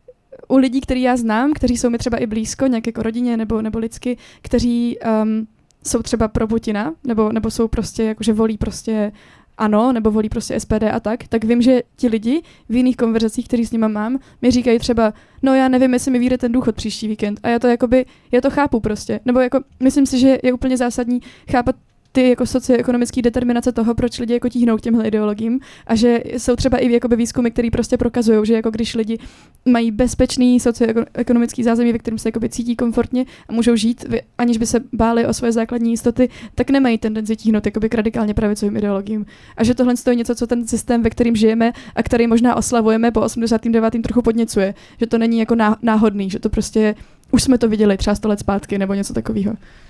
u lidí, který já znám, kteří jsou mi třeba i blízko, nějak jako rodině nebo, nebo lidsky, kteří um, jsou třeba pro Putina, nebo, nebo jsou prostě, jakože volí prostě ANO, nebo volí prostě S P D a tak, tak vím, že ti lidi v jiných konverzacích, který s nima mám, mi říkají třeba, no já nevím, jestli mi vyjde ten důchod příští víkend. A já to jakoby, já to chápu prostě. Nebo jako, myslím si, že je úplně zásadní chápat ty jako socioekonomické determinace toho, proč lidi jako tíhnou k těmhle ideologiím a že jsou třeba i jakoby výzkumy, které prostě prokazují, že jako když lidi mají bezpečný socioekonomický zázemí, ve kterém se jakoby cítí komfortně a můžou žít, aniž by se báli o svoje základní jistoty, tak nemají tendenci tíhnout jakoby k radikálně pravicovým ideologiím. A že tohle je něco, co ten systém, ve kterým žijeme a který možná oslavujeme po osmdesátém devátém trochu podněcuje, že to není jako náhodný, že to prostě už jsme to viděli třeba sto let zpátky nebo něco takového.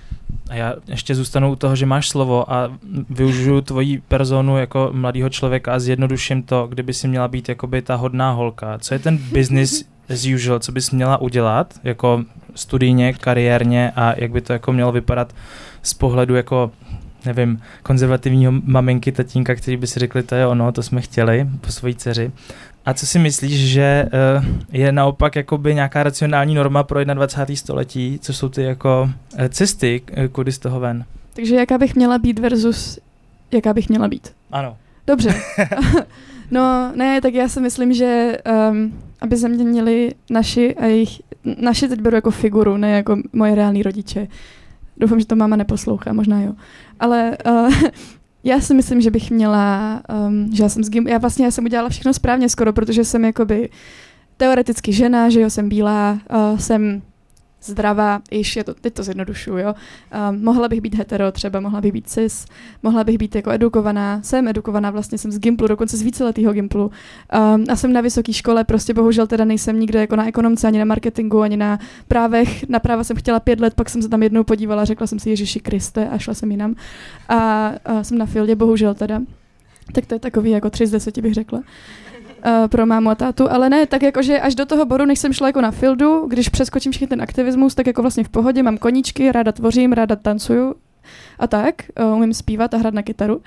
A já ještě zůstanu u toho, že máš slovo a využiju tvoji personu jako mladého člověka a zjednoduším to, kdyby si měla být jakoby ta hodná holka. Co je ten business as usual, co bys měla udělat jako studijně, kariérně a jak by to jako mělo vypadat z pohledu jako, nevím, konzervativního maminky, tatínka, který by si řekli, to je ono, to jsme chtěli po svojí dceři. A co si myslíš, že uh, je naopak jakoby nějaká racionální norma pro dvacátého prvního století, co jsou ty jako uh, cesty, kudy z toho ven? Takže jaká bych měla být versus jaká bych měla být? Ano. Dobře. No, ne, tak já si myslím, že um, aby země měli naši a jejich, naši teď beru jako figuru, ne jako moje reální rodiče. Doufám, že to máma neposlouchá, možná jo. Ale uh, já si myslím, že bych měla, um, že já jsem z gym, já vlastně já jsem udělala všechno správně skoro, protože jsem jakoby teoreticky žena, že jo, jsem bílá, uh, jsem zdravá, již je to, teď to zjednodušuju, jo. Um, mohla bych být hetero třeba, mohla bych být cis, mohla bych být jako edukovaná, jsem edukovaná, vlastně jsem z Gimplu, dokonce z víceletýho Gimplu. Um, a jsem na vysoké škole, prostě bohužel teda nejsem nikde jako na ekonomce, ani na marketingu, ani na právech. Na práva jsem chtěla pět let, pak jsem se tam jednou podívala, řekla jsem si Ježiši Kriste a šla jsem jinam. A, a jsem na fieldě, bohužel teda. Tak to je takový jako tři z deseti bych řekla. Uh, pro mámu a tátu, ale ne, tak jakože až do toho bodu, než jsem šla jako na fieldu, když přeskočím všechny ten aktivismus, tak jako vlastně v pohodě, mám koníčky, ráda tvořím, ráda tancuju a tak, uh, umím zpívat a hrát na kytaru,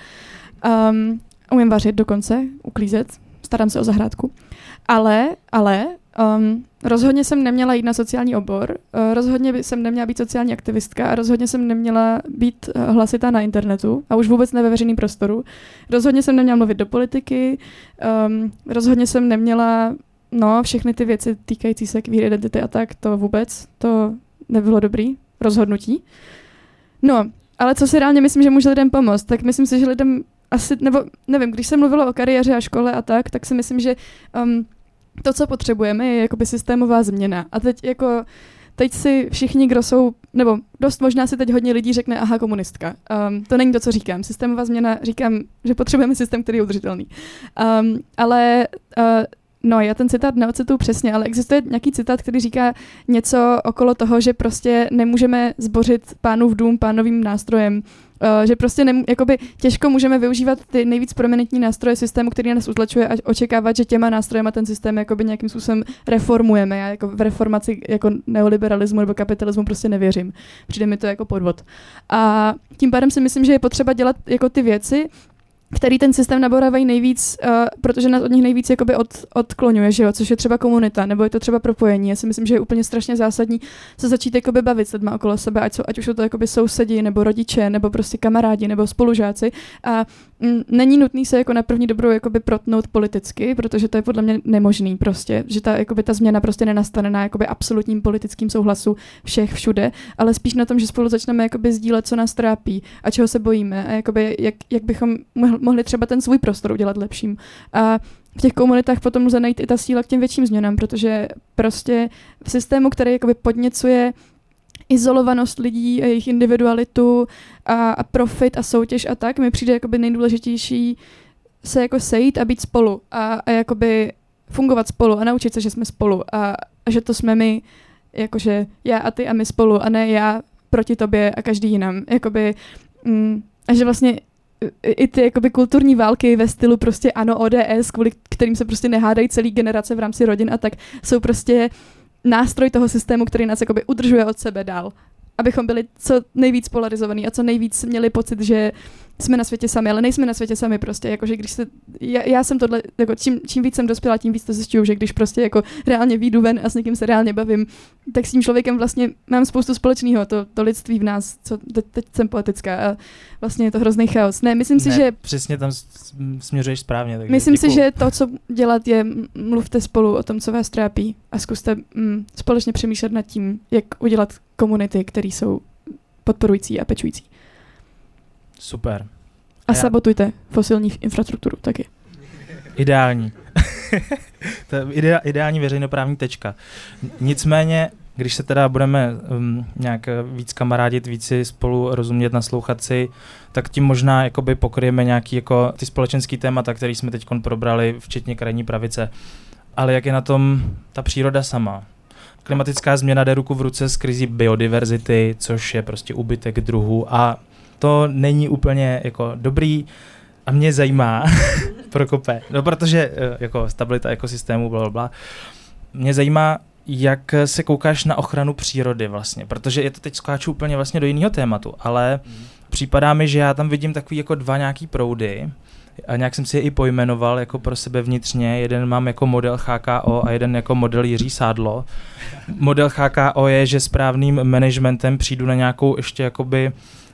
um, umím vařit dokonce, uklízet, starám se o zahrádku, ale, ale um, rozhodně jsem neměla jít na sociální obor, uh, rozhodně jsem neměla být sociální aktivistka a rozhodně jsem neměla být uh, hlasitá na internetu a už vůbec ne ve veřejném prostoru. Rozhodně jsem neměla mluvit do politiky, um, rozhodně jsem neměla no, všechny ty věci týkající se queer identity a tak, to vůbec, to nebylo dobrý rozhodnutí. No, ale co si reálně myslím, že může lidem pomoct, tak myslím si, že lidem asi, nebo nevím, když se mluvilo o kariéře a škole a tak, tak si myslím, že um, to, co potřebujeme, je jakoby systémová změna. A teď jako, teď si všichni, kdo jsou, nebo dost možná si teď hodně lidí řekne, aha, komunistka. Um, to není to, co říkám. Systémová změna, říkám, že potřebujeme systém, který je udržitelný. Um, ale uh, no, já ten citát neocituju přesně, ale existuje nějaký citát, který říká něco okolo toho, že prostě nemůžeme zbořit pánův dům pánovým nástrojem. Uh, že prostě nem, jakoby těžko můžeme využívat ty nejvíc prominentní nástroje systému, který nás utlačuje, a očekávat, že těma nástrojema ten systém jakoby nějakým způsobem reformujeme. Já jako v reformaci jako neoliberalismu nebo kapitalismu prostě nevěřím. Přijde mi to jako podvod. A tím pádem si myslím, že je potřeba dělat jako ty věci, který ten systém naborávají nejvíc, uh, protože nás od nich nejvíc jakoby od, odklonuje, že jo? Což je třeba komunita, nebo je to třeba propojení. Já si myslím, že je úplně strašně zásadní se začít jakoby bavit s lidma okolo sebe, ať, jsou, ať už jsou to jakoby sousedi, nebo rodiče, nebo prostě kamarádi, nebo spolužáci. A m, není nutný se jako na první dobrou jakoby protnout politicky, protože to je podle mě nemožný prostě, že ta, jakoby ta změna prostě nenastane na jakoby absolutním politickým souhlasu všech všude, ale spíš na tom, že spolu začneme jakoby sdílet, co nás trápí a čeho se bojíme a jakoby jak, jak bychom mohli třeba ten svůj prostor udělat lepším. A v těch komunitách potom lze najít i ta síla k těm větším změnám, protože prostě v systému, který jakoby podněcuje izolovanost lidí a jejich individualitu a, a profit a soutěž a tak, mi přijde jakoby nejdůležitější se jako sejít a být spolu a, a jakoby fungovat spolu a naučit se, že jsme spolu a, a že to jsme my, jakože já a ty a my spolu a ne já proti tobě a každý jinam. Jakoby, mm, a že vlastně i ty jakoby kulturní války ve stylu prostě ano O D S, kvůli kterým se prostě nehádají celý generace v rámci rodin a tak, jsou prostě nástroj toho systému, který nás jakoby udržuje od sebe dál. Abychom byli co nejvíc polarizovaní a co nejvíc měli pocit, že jsme na světě sami, ale nejsme na světě sami prostě, jakože když se, já, já jsem tohle, jako čím, čím víc jsem dospěla, tím víc to zjišťuju, že když prostě jako reálně vyjdu ven a s někým se reálně bavím, tak s tím člověkem vlastně mám spoustu společného, to, to lidství v nás, co teď, teď jsem poetická a vlastně je to hrozný chaos. Ne, myslím si, ne, že... přesně tam směřuješ správně. Takže myslím děkuju. si, že to, co dělat, je mluvte spolu o tom, co vás trápí a zkuste mm, společně přemýšlet nad tím, jak udělat komunity, které jsou podporující a pečující. Super. A já... sabotujte fosilní infrastrukturu taky. Ideální. To je ide- ideální veřejnoprávní tečka. Nicméně, když se teda budeme um, nějak víc kamarádit, víc si spolu rozumět, naslouchat si, tak tím možná jakoby pokryjeme nějaký jako ty společenský témata, který jsme teď probrali, včetně krajní pravice. Ale jak je na tom ta příroda sama? Klimatická změna jde ruku v ruce s krizí biodiverzity, což je prostě úbytek druhů a to není úplně jako dobrý a mě zajímá, Prokope, no protože jako stabilita ekosystému, blablabla, mě zajímá, jak se koukáš na ochranu přírody vlastně, protože je to teď skáču úplně vlastně do jiného tématu, ale mm. připadá mi, že já tam vidím takový jako dva nějaký proudy a nějak jsem si je i pojmenoval jako pro sebe vnitřně, jeden mám jako model H K O a jeden jako model Jiří Sádlo. Model H K O je, že správným managementem přijdu na nějakou ještě jakoby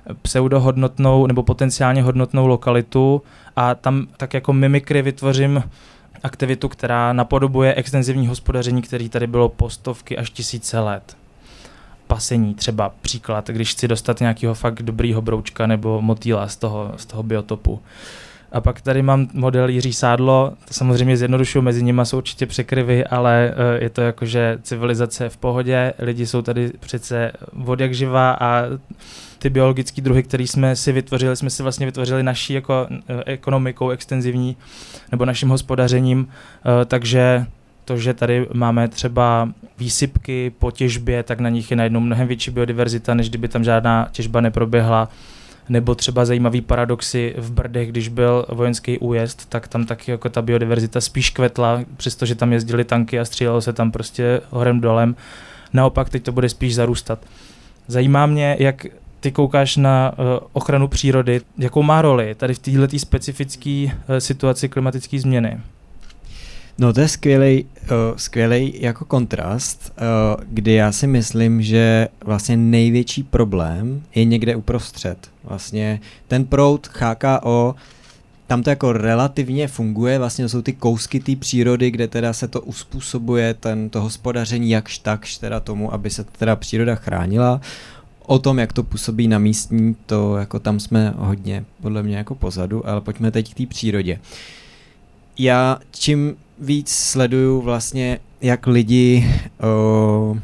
pseudohodnotnou nebo potenciálně hodnotnou lokalitu a tam tak jako mimikry vytvořím aktivitu, která napodobuje extenzivní hospodaření, které tady bylo po stovky až tisíce let. Pasení třeba příklad, když chci dostat nějakého fakt dobrýho broučka nebo motýla z toho, z toho biotopu. A pak tady mám model Jiří Sádlo, to samozřejmě zjednodušuju, mezi nimi jsou určitě překryvy, ale je to jako, že civilizace v pohodě, lidi jsou tady přece od jak živa a ty biologické druhy, které jsme si vytvořili, jsme si vlastně vytvořili naší jako ekonomikou extenzivní nebo naším hospodařením, takže to, že tady máme třeba výsypky po těžbě, tak na nich je najednou mnohem větší biodiverzita, než kdyby tam žádná těžba neproběhla. Nebo třeba zajímavý paradoxy v Brdech, když byl vojenský újezd, tak tam taky jako ta biodiverzita spíš kvetla, přestože tam jezdily tanky a střílelo se tam prostě horem dolem. Naopak teď to bude spíš zarůstat. Zajímá mě, jak ty koukáš na uh, ochranu přírody, jakou má roli tady v této specifické uh, situaci klimatické změny? No to je skvělej, uh, skvělej jako kontrast, uh, kdy já si myslím, že vlastně největší problém je někde uprostřed. Vlastně ten proud H K O, tam to jako relativně funguje, vlastně to jsou ty kousky té přírody, kde teda se to uspůsobuje, ten, to hospodaření jakž takž teda tomu, aby se teda příroda chránila. O tom, jak to působí na místní, to jako tam jsme hodně podle mě jako pozadu, ale pojďme teď k té přírodě. Já čím víc sleduju vlastně, jak lidi o,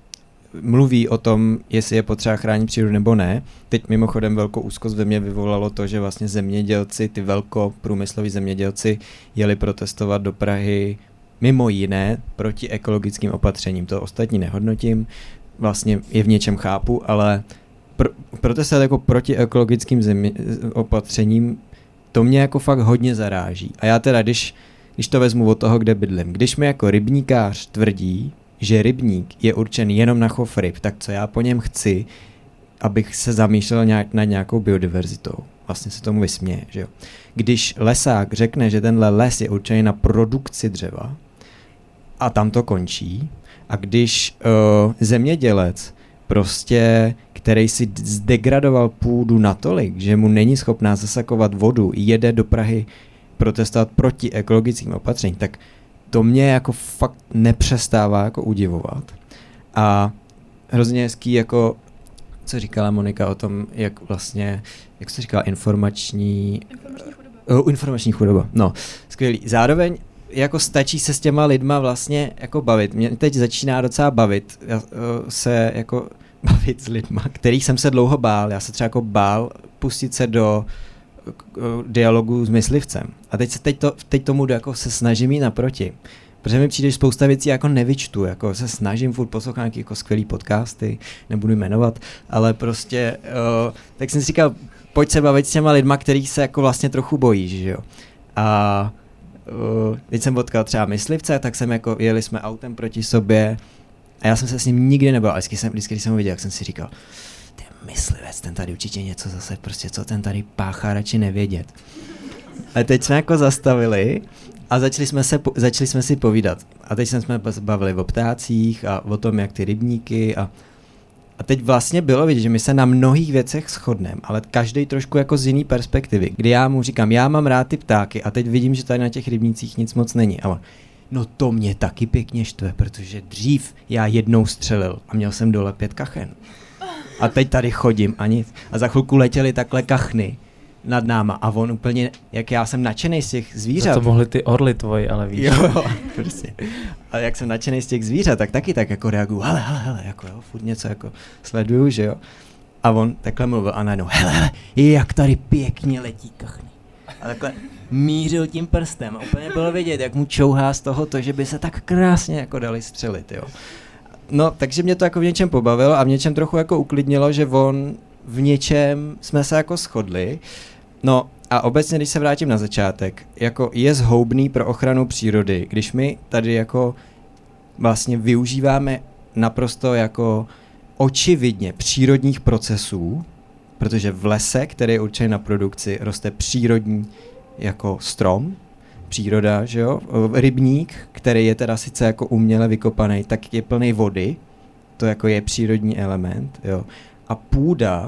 mluví o tom, jestli je potřeba chránit přírodu nebo ne. Teď mimochodem velkou úzkost ve mně vyvolalo to, že vlastně zemědělci, ty velkoprůmysloví zemědělci jeli protestovat do Prahy mimo jiné proti ekologickým opatřením. To ostatní nehodnotím, vlastně je v něčem chápu, ale pro, protestovat jako proti ekologickým země, opatřením, to mě jako fakt hodně zaráží. A já teda, když Když to vezmu od toho, kde bydlím. Když mi jako rybníkář tvrdí, že rybník je určen jenom na chov ryb, tak co já po něm chci, abych se zamýšlel nějak nad nějakou biodiverzitou. Vlastně se tomu vysměje, že jo. Když lesák řekne, že tenhle les je určený na produkci dřeva a tam to končí, a když uh, zemědělec prostě, který si zdegradoval půdu natolik, že mu není schopná zasakovat vodu, jede do Prahy protestovat proti ekologickým opatřením, tak to mě jako fakt nepřestává jako udivovat. A hrozně hezký, jako co říkala Monika o tom, jak vlastně, jak se říkala, informační... Informační chudoba. Uh, informační chudoba, no, skvělý. Zároveň jako stačí se s těma lidma vlastně jako bavit. Mě teď začíná docela bavit uh, se jako bavit s lidma, kterých jsem se dlouho bál. Já se třeba jako bál pustit se do dialogu s myslivcem. A teď, se, teď, to, teď tomu jako se snažím jít naproti. Protože mi přijde, že spousta věcí jako nevyčtu, jako se snažím furt poslouchat nějaké jako skvělý podcasty, nebudu jmenovat, ale prostě, uh, tak jsem si říkal, pojď se bavit s těma lidma, kterých se jako vlastně trochu bojí, že jo. A uh, teď jsem potkal třeba myslivce, tak jsem jako, jeli jsme autem proti sobě a já jsem se s ním nikdy nebal, ale vždycky jsem, vždycky, když jsem ho viděl, jak jsem si říkal, myslivec, ten tady určitě něco zase, prostě co ten tady páchá, radši nevědět. A teď jsme jako zastavili a začali jsme, se, začali jsme si povídat. A teď jsme se bavili o ptácích a o tom, jak ty rybníky a, a teď vlastně bylo vidět, že my se na mnohých věcech shodneme, ale každý trošku jako z jiný perspektivy, kdy já mu říkám, já mám rád ty ptáky a teď vidím, že tady na těch rybnících nic moc není. Ale no to mě taky pěkně štve, protože dřív já jednou střelil a měl jsem dole pět kachen. A teď tady chodím a nic. A za chvilku letěly takhle kachny nad náma a on úplně, jak já jsem nadšenej z těch zvířat. Za to mohly ty orly tvoji, ale víš. Jo, prostě. A jak jsem nadšenej z těch zvířat, tak taky tak jako reaguju, hele, hele, hele, jako jo, furt něco jako sleduju, že jo. A on takhle mluvil a najednou, hele, hele, jak tady pěkně letí kachny. A takhle mířil tím prstem a úplně bylo vidět, jak mu čouhá z toho to, že by se tak krásně jako dali střelit, jo. No, takže mě to jako v něčem pobavilo a v něčem trochu jako uklidnilo, že on v něčem jsme se jako shodli. No a obecně, když se vrátím na začátek, jako je zhoubný pro ochranu přírody, když my tady jako vlastně využíváme naprosto jako očividně přírodních procesů, protože v lese, který je určený na produkci, roste přírodní jako strom, příroda, že jo, rybník, který je teda sice jako uměle vykopaný, tak je plný vody, to jako je přírodní element, jo. A půda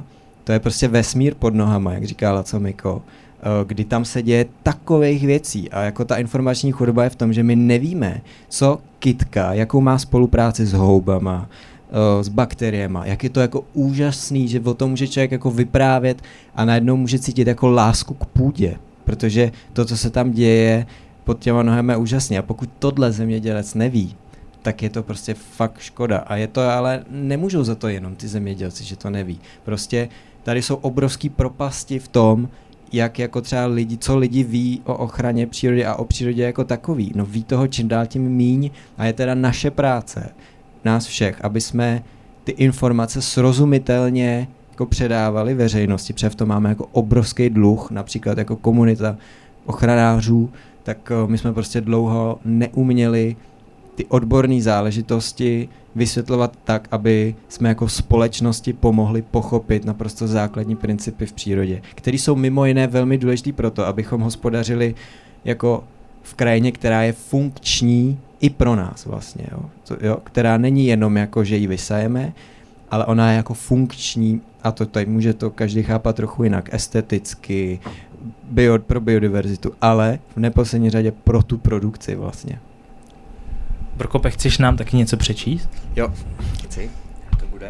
To je prostě vesmír pod nohama, jak říká Laco Miko, kdy tam se děje takových věcí a jako ta informační chudoba je v tom, že my nevíme, co kytka, jakou má spolupráci s houbama, s bakteriema, jak je to jako úžasný, že o tom může člověk jako vyprávět a najednou může cítit jako lásku k půdě, protože to, co se tam děje pod těma nohama je úžasný a pokud tohle zemědělec neví, tak je to prostě fakt škoda a je to, ale nemůžou za to jenom ty zemědělci, že to neví. Prostě tady jsou obrovský propasti v tom, jak jako třeba lidi, co lidi ví o ochraně přírody a o přírodě jako takový. No ví toho čím dál tím míň a je teda naše práce, nás všech, aby jsme ty informace srozumitelně jako předávali veřejnosti, protože v tom máme jako obrovský dluh, například jako komunita ochranářů, tak my jsme prostě dlouho neuměli ty odborné záležitosti vysvětlovat tak, aby jsme jako společnosti pomohli pochopit naprosto základní principy v přírodě, které jsou mimo jiné velmi důležité proto, abychom hospodařili jako v krajině, která je funkční i pro nás vlastně, jo? To, jo? Která není jenom jako, že ji vysajeme, ale ona je jako funkční a to tady může to každý chápat trochu jinak, esteticky, bio, pro biodiverzitu, ale v neposlední řadě pro tu produkci vlastně. Prokope, chceš nám taky něco přečíst? Jo, chci. To bude.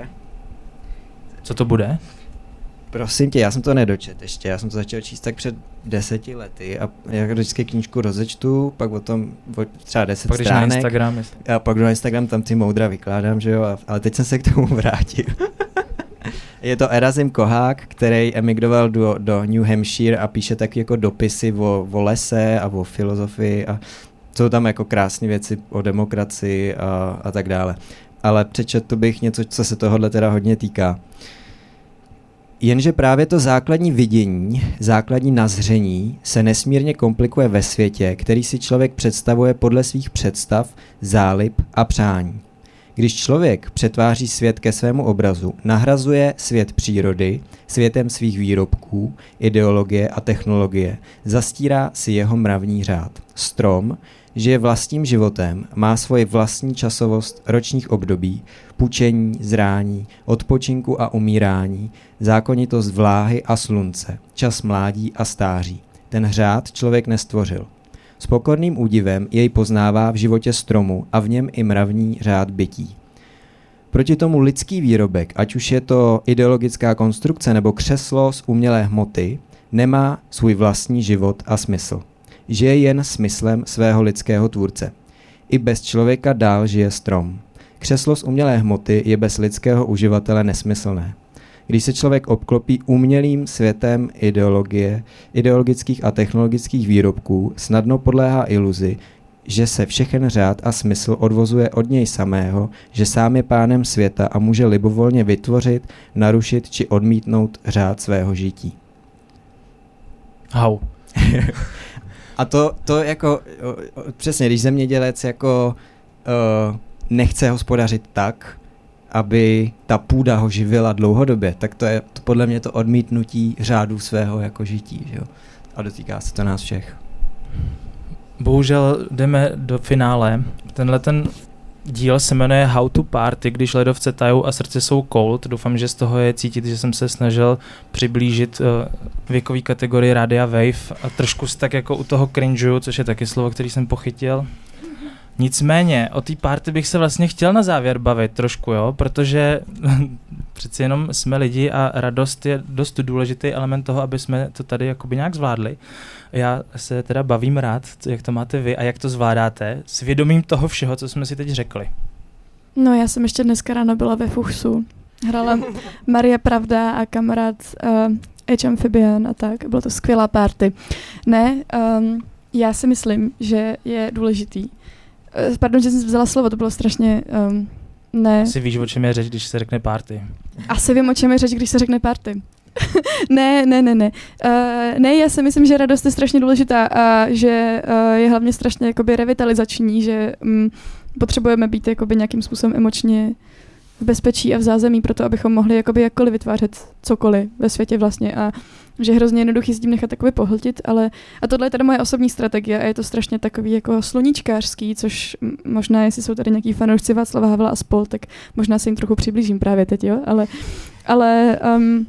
Co to bude? Prosím tě, já jsem to nedočet ještě, já jsem to začal číst tak před deseti lety a já vždycky knížku rozečtu, pak o tom o třeba deset pak stránek. Na Instagram, a pak na Instagram tam ty moudra vykládám, že jo, a, ale teď jsem se k tomu vrátil. Je to Erazim Kohák, který emigroval do, do New Hampshire a píše taky jako dopisy o, o lese a o filozofii a jsou tam jako krásné věci o demokracii a, a tak dále. Ale přečetl bych něco, co se tohohle teda hodně týká. Jenže právě to základní vidění, základní nazření se nesmírně komplikuje ve světě, který si člověk představuje podle svých představ, zálib a přání. Když člověk přetváří svět ke svému obrazu, nahrazuje svět přírody světem svých výrobků, ideologie a technologie, zastírá si jeho mravní řád. Strom žije vlastním životem, má svoji vlastní časovost ročních období, pučení, zrání, odpočinku a umírání, zákonitost vláhy a slunce, čas mládí a stáří. Ten řád člověk nestvořil. S pokorným údivem jej poznává v životě stromu a v něm i mravní řád bytí. Proti tomu lidský výrobek, ať už je to ideologická konstrukce nebo křeslo z umělé hmoty, nemá svůj vlastní život a smysl. Žije jen smyslem svého lidského tvůrce. I bez člověka dál žije strom. Křeslo z umělé hmoty je bez lidského uživatele nesmyslné. Když se člověk obklopí umělým světem ideologie, ideologických a technologických výrobků, snadno podléhá iluzi, že se všechen řád a smysl odvozuje od něj samého, že sám je pánem světa a může libovolně vytvořit, narušit či odmítnout řád svého žití. Hau. A to, to jako, přesně, když zemědělec jako uh, nechce hospodařit tak, aby ta půda ho živila dlouhodobě, tak to je to podle mě to odmítnutí řádu svého jako žití, že jo? A dotýká se to nás všech. Bohužel jdeme do finále. Tenhle ten díl se jmenuje How to Party, když ledovce tajou a srdce jsou cold. Doufám, že z toho je cítit, že jsem se snažil přiblížit uh, věkový kategorii Radia Wave a trošku tak jako u toho cringeu, což je taky slovo, který jsem pochytil. Nicméně, o té party bych se vlastně chtěl na závěr bavit trošku, jo, protože přeci jenom jsme lidi a radost je dost důležitý element toho, aby jsme to tady jakoby nějak zvládli. Já se teda bavím rád, jak to máte vy a jak to zvládáte, s vědomím toho všeho, co jsme si teď řekli. No, já jsem ještě dneska ráno byla ve Fuchsu. Hrála Marie Pravda a kamarád uh, H. Amphibian a tak. Byla to skvělá party. Ne, um, já si myslím, že je důležitý. Uh, pardon, že jsem vzala slovo, to bylo strašně... Um, ne. Asi víš, o čem je řeč, když se řekne party. Asi vím, o čem je řeč, když se řekne party. ne, ne, ne, ne. Uh, ne, já si myslím, že radost je strašně důležitá a že uh, je hlavně strašně jakoby revitalizační, že um, potřebujeme být jakoby nějakým způsobem emočně v bezpečí a v zázemí pro to, abychom mohli jakoby jakkoliv vytvářet cokoliv ve světě vlastně a že je hrozně jednoduchý s tím nechat takový pohltit, ale a tohle je teda moje osobní strategie a je to strašně takový jako sluníčkářský, což možná, jestli jsou tady nějaký fanoušci Václava Havla a spol, tak možná se jim trochu přiblížím právě teď, jo, ale, ale um,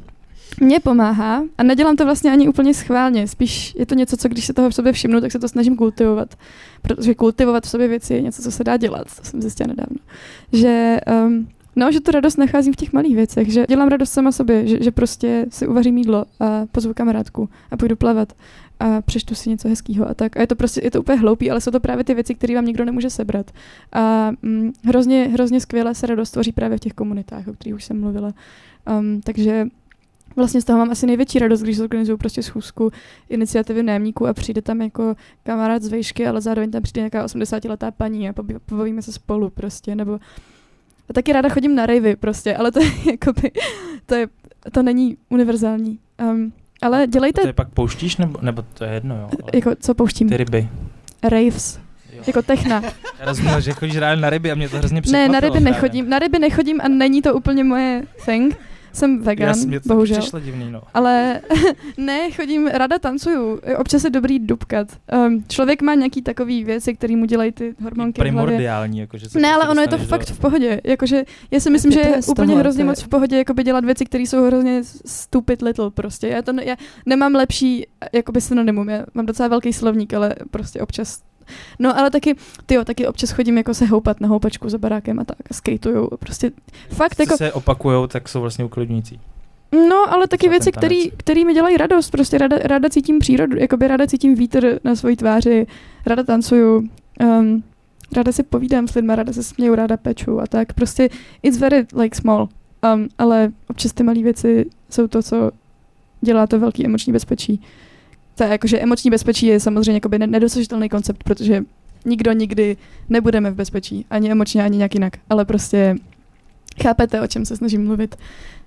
Mně pomáhá a nedělám to vlastně ani úplně schválně, spíš je to něco, co když se toho v sobě všimnu, tak se to snažím kultivovat, protože kultivovat v sobě věci je něco, co se dá dělat, to jsem zjistila nedávno, že, um, no, že tu radost nacházím v těch malých věcech, že dělám radost sama sobě, že, že prostě si uvařím jídlo a pozvu kamarádku a půjdu plavat a přečtu si něco hezkýho a tak. A je to prostě, je to úplně hloupý, ale jsou to právě ty věci, které vám nikdo nemůže sebrat. A mm, hrozně, hrozně skvěle se radost tvoří právě v těch komunitách, o kterých už jsem mluvila. Um, takže vlastně z toho mám asi největší radost, když zorganizuju prostě schůzku iniciativy nájemníků a přijde tam jako kamarád z vejšky, ale zároveň tam přijde nějaká osmdesátiletá paní a pobavíme se spolu prostě, nebo a taky ráda chodím na ravey prostě, ale to je jakoby, to je, to není univerzální. Um, ale dělejte... A to je pak pouštíš, nebo, nebo to je jedno, jo? Ale... Jako, co pouštím? Ty ryby. Raves. Jo. Jako techna. Já rozuměl, že chodíš rád na ryby a mě to hrozně překvapilo. Ne, na ryby právě. nechodím, na ryby nechodím a není to úplně moje thing. Jsem vegan, Já bohužel. To divný, no. Ale ne, chodím, ráda tancuju. Občas je dobrý dubkat. Um, člověk má nějaký takový věci, který mu dělají ty hormonky v hlavě. Primordiální, jakože se ne, ale ono je to dostaneš fakt do... v pohodě. Jakože, já si myslím, že je úplně toho, hrozně je... moc v pohodě jakoby dělat věci, které jsou hrozně stupid little prostě. Já, to, já nemám lepší jakoby synonymum. Já mám docela velký slovník, ale prostě občas. No, ale taky, tyjo, taky občas chodím jako se houpat na houpačku za barákem a tak a skateuju. Prostě fakt jako... se opakujou, tak jsou vlastně uklidňující. No, ale taky věci, které mi dělají radost. Prostě ráda, ráda cítím přírodu, jakoby ráda cítím vítr na svojí tváři, ráda tancuju, um, ráda si povídám s lidma, ráda se směju, ráda peču a tak. Prostě it's very like small, um, ale občas ty malé věci jsou to, co dělá to velký emoční bezpečí. To je jakože emoční bezpečí je samozřejmě jakoby nedosažitelný koncept, protože nikdo nikdy nebudeme v bezpečí, ani emočně, ani nějak jinak, ale prostě chápete, o čem se snažím mluvit.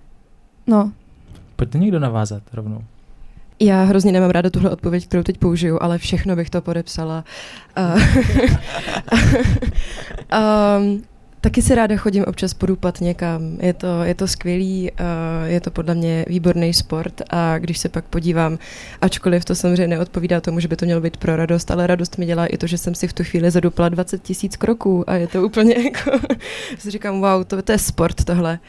No. Pojďte někdo navázat rovnou. Já hrozně nemám ráda tuhle odpověď, kterou teď použiju, ale všechno bych to podepsala. Uh, um, taky si ráda chodím občas podupat někam. Je to, je to skvělý, uh, je to podle mě výborný sport a když se pak podívám, ačkoliv to samozřejmě neodpovídá tomu, že by to mělo být pro radost, ale radost mi dělá i to, že jsem si v tu chvíli zadupla dvacet tisíc kroků a je to úplně jako, si říkám, wow, to, to je sport tohle.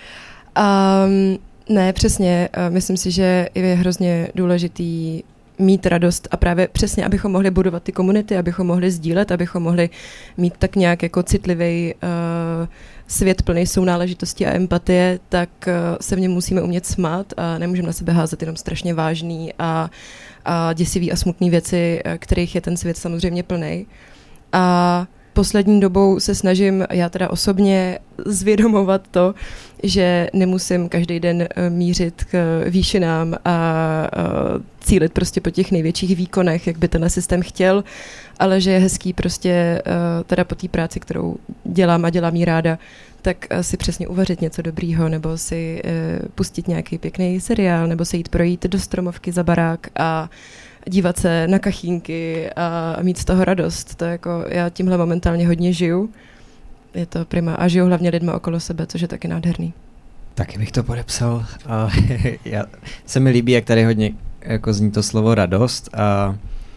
Um, Ne, přesně. Myslím si, že je hrozně důležitý mít radost a právě přesně, abychom mohli budovat ty komunity, abychom mohli sdílet, abychom mohli mít tak nějak jako citlivý uh, svět plný sounáležitosti a empatie, tak uh, se v něm musíme umět smát a nemůžeme na sebe házet jenom strašně vážný a, a děsivý a smutný věci, kterých je ten svět samozřejmě plný. A poslední dobou se snažím, já teda osobně, zvědomovat to, že nemusím každý den mířit k výšinám a cílit prostě po těch největších výkonech, jak by tenhle systém chtěl, ale že je hezký prostě teda po té práci, kterou dělám a dělám jí ráda, tak si přesně uvařit něco dobrýho, nebo si pustit nějaký pěkný seriál, nebo se jít projít do stromovky za barák a dívat se na kachínky a mít z toho radost. To jako já tímhle momentálně hodně žiju. Je to prima. A žiju hlavně lidma okolo sebe, což je taky nádherný. Taky bych to podepsal. A já, se mi líbí, jak tady hodně jako zní to slovo radost. A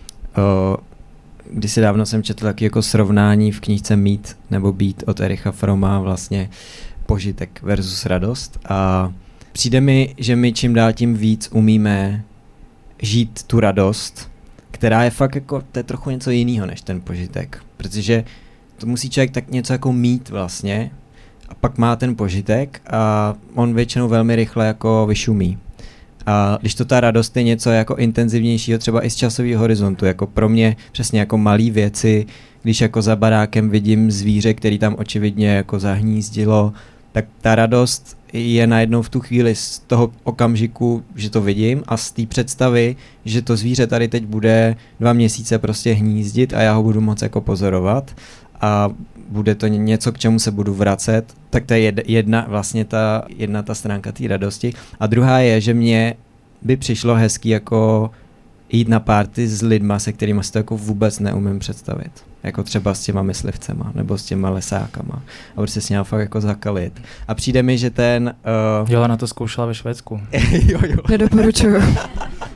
o, kdysi dávno jsem četl taky jako srovnání v knížce Mít nebo Být od Ericha Froma, vlastně požitek versus radost. A přijde mi, že my čím dál tím víc umíme žít tu radost, která je fakt jako, to je trochu něco jiného než ten požitek, protože to musí člověk tak něco jako mít vlastně a pak má ten požitek a on většinou velmi rychle jako vyšumí. A když to ta radost je něco jako intenzivnějšího, třeba i z časového horizontu, jako pro mě přesně jako malý věci, když jako za barákem vidím zvíře, který tam očividně jako zahnízdilo, tak ta radost je najednou v tu chvíli z toho okamžiku, že to vidím a z té představy, že to zvíře tady teď bude dva měsíce prostě hnízdit a já ho budu moc jako pozorovat a bude to něco, k čemu se budu vracet, tak to je jedna vlastně ta, jedna ta stránka té radosti. A druhá je, že mě by přišlo hezký jako jít na party s lidma, se kterými si to jako vůbec neumím představit. Jako třeba s těma myslivcema, nebo s těma lesákama. A prostě s něma fakt jako zakalit. A přijde mi, že ten... Uh... Jo, na to zkoušela ve Švédsku. jo, jo. Nedoporučuju.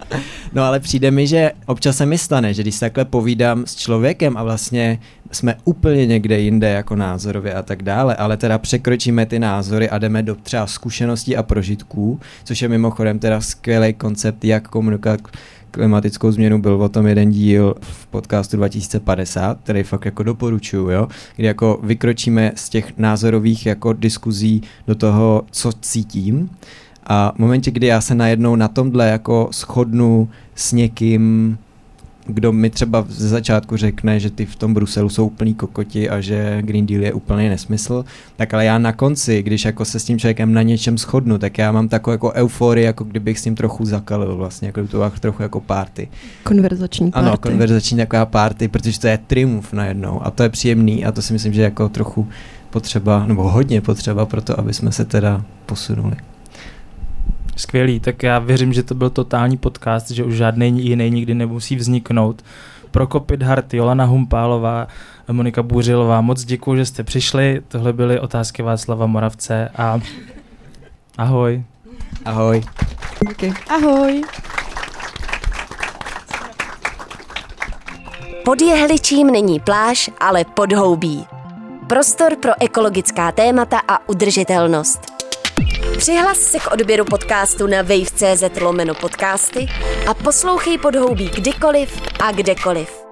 No ale přijde mi, že občas se mi stane, že když se takhle povídám s člověkem a vlastně jsme úplně někde jinde jako názorově a tak dále, ale teda překročíme ty názory a jdeme do třeba zkušeností a prožitků, což je mimochodem teda skvělý koncept, jak komunikovat klimatickou změnu, byl o tom jeden díl v podcastu dva tisíce padesát, který fakt jako doporučuju, jo, kdy jako vykročíme z těch názorových jako diskuzí do toho, co cítím. A v momentě, kdy já se najednou na tomhle jako shodnu s někým, kdo mi třeba ze začátku řekne, že ty v tom Bruselu jsou úplný kokoti a že Green Deal je úplný nesmysl, tak ale já na konci, když jako se s tím člověkem na něčem shodnu, tak já mám takovou jako euforii, jako kdybych s ním trochu zakalil vlastně, jako to bylo trochu jako party. Konverzační party. Ano, konverzační taková party, protože to je triumf najednou a to je příjemný a to si myslím, že jako trochu potřeba, nebo hodně potřeba pro to, aby jsme se teda posunuli. Skvělý, tak já věřím, že to byl totální podcast, že už žádný jiný nikdy nemusí vzniknout. Prokopit Hart, Jolana Humpálová, Monika Bůřilová, moc děkuji, že jste přišli. Tohle byly otázky Václava Moravce a ahoj. Ahoj. Díky. Ahoj. Pod Jehličím není pláž, ale podhoubí. Prostor pro ekologická témata a udržitelnost. Přihlas se k odběru podcastu na wave tečka cz lomeno podcasty a poslouchej Podhoubí kdykoliv a kdekoliv.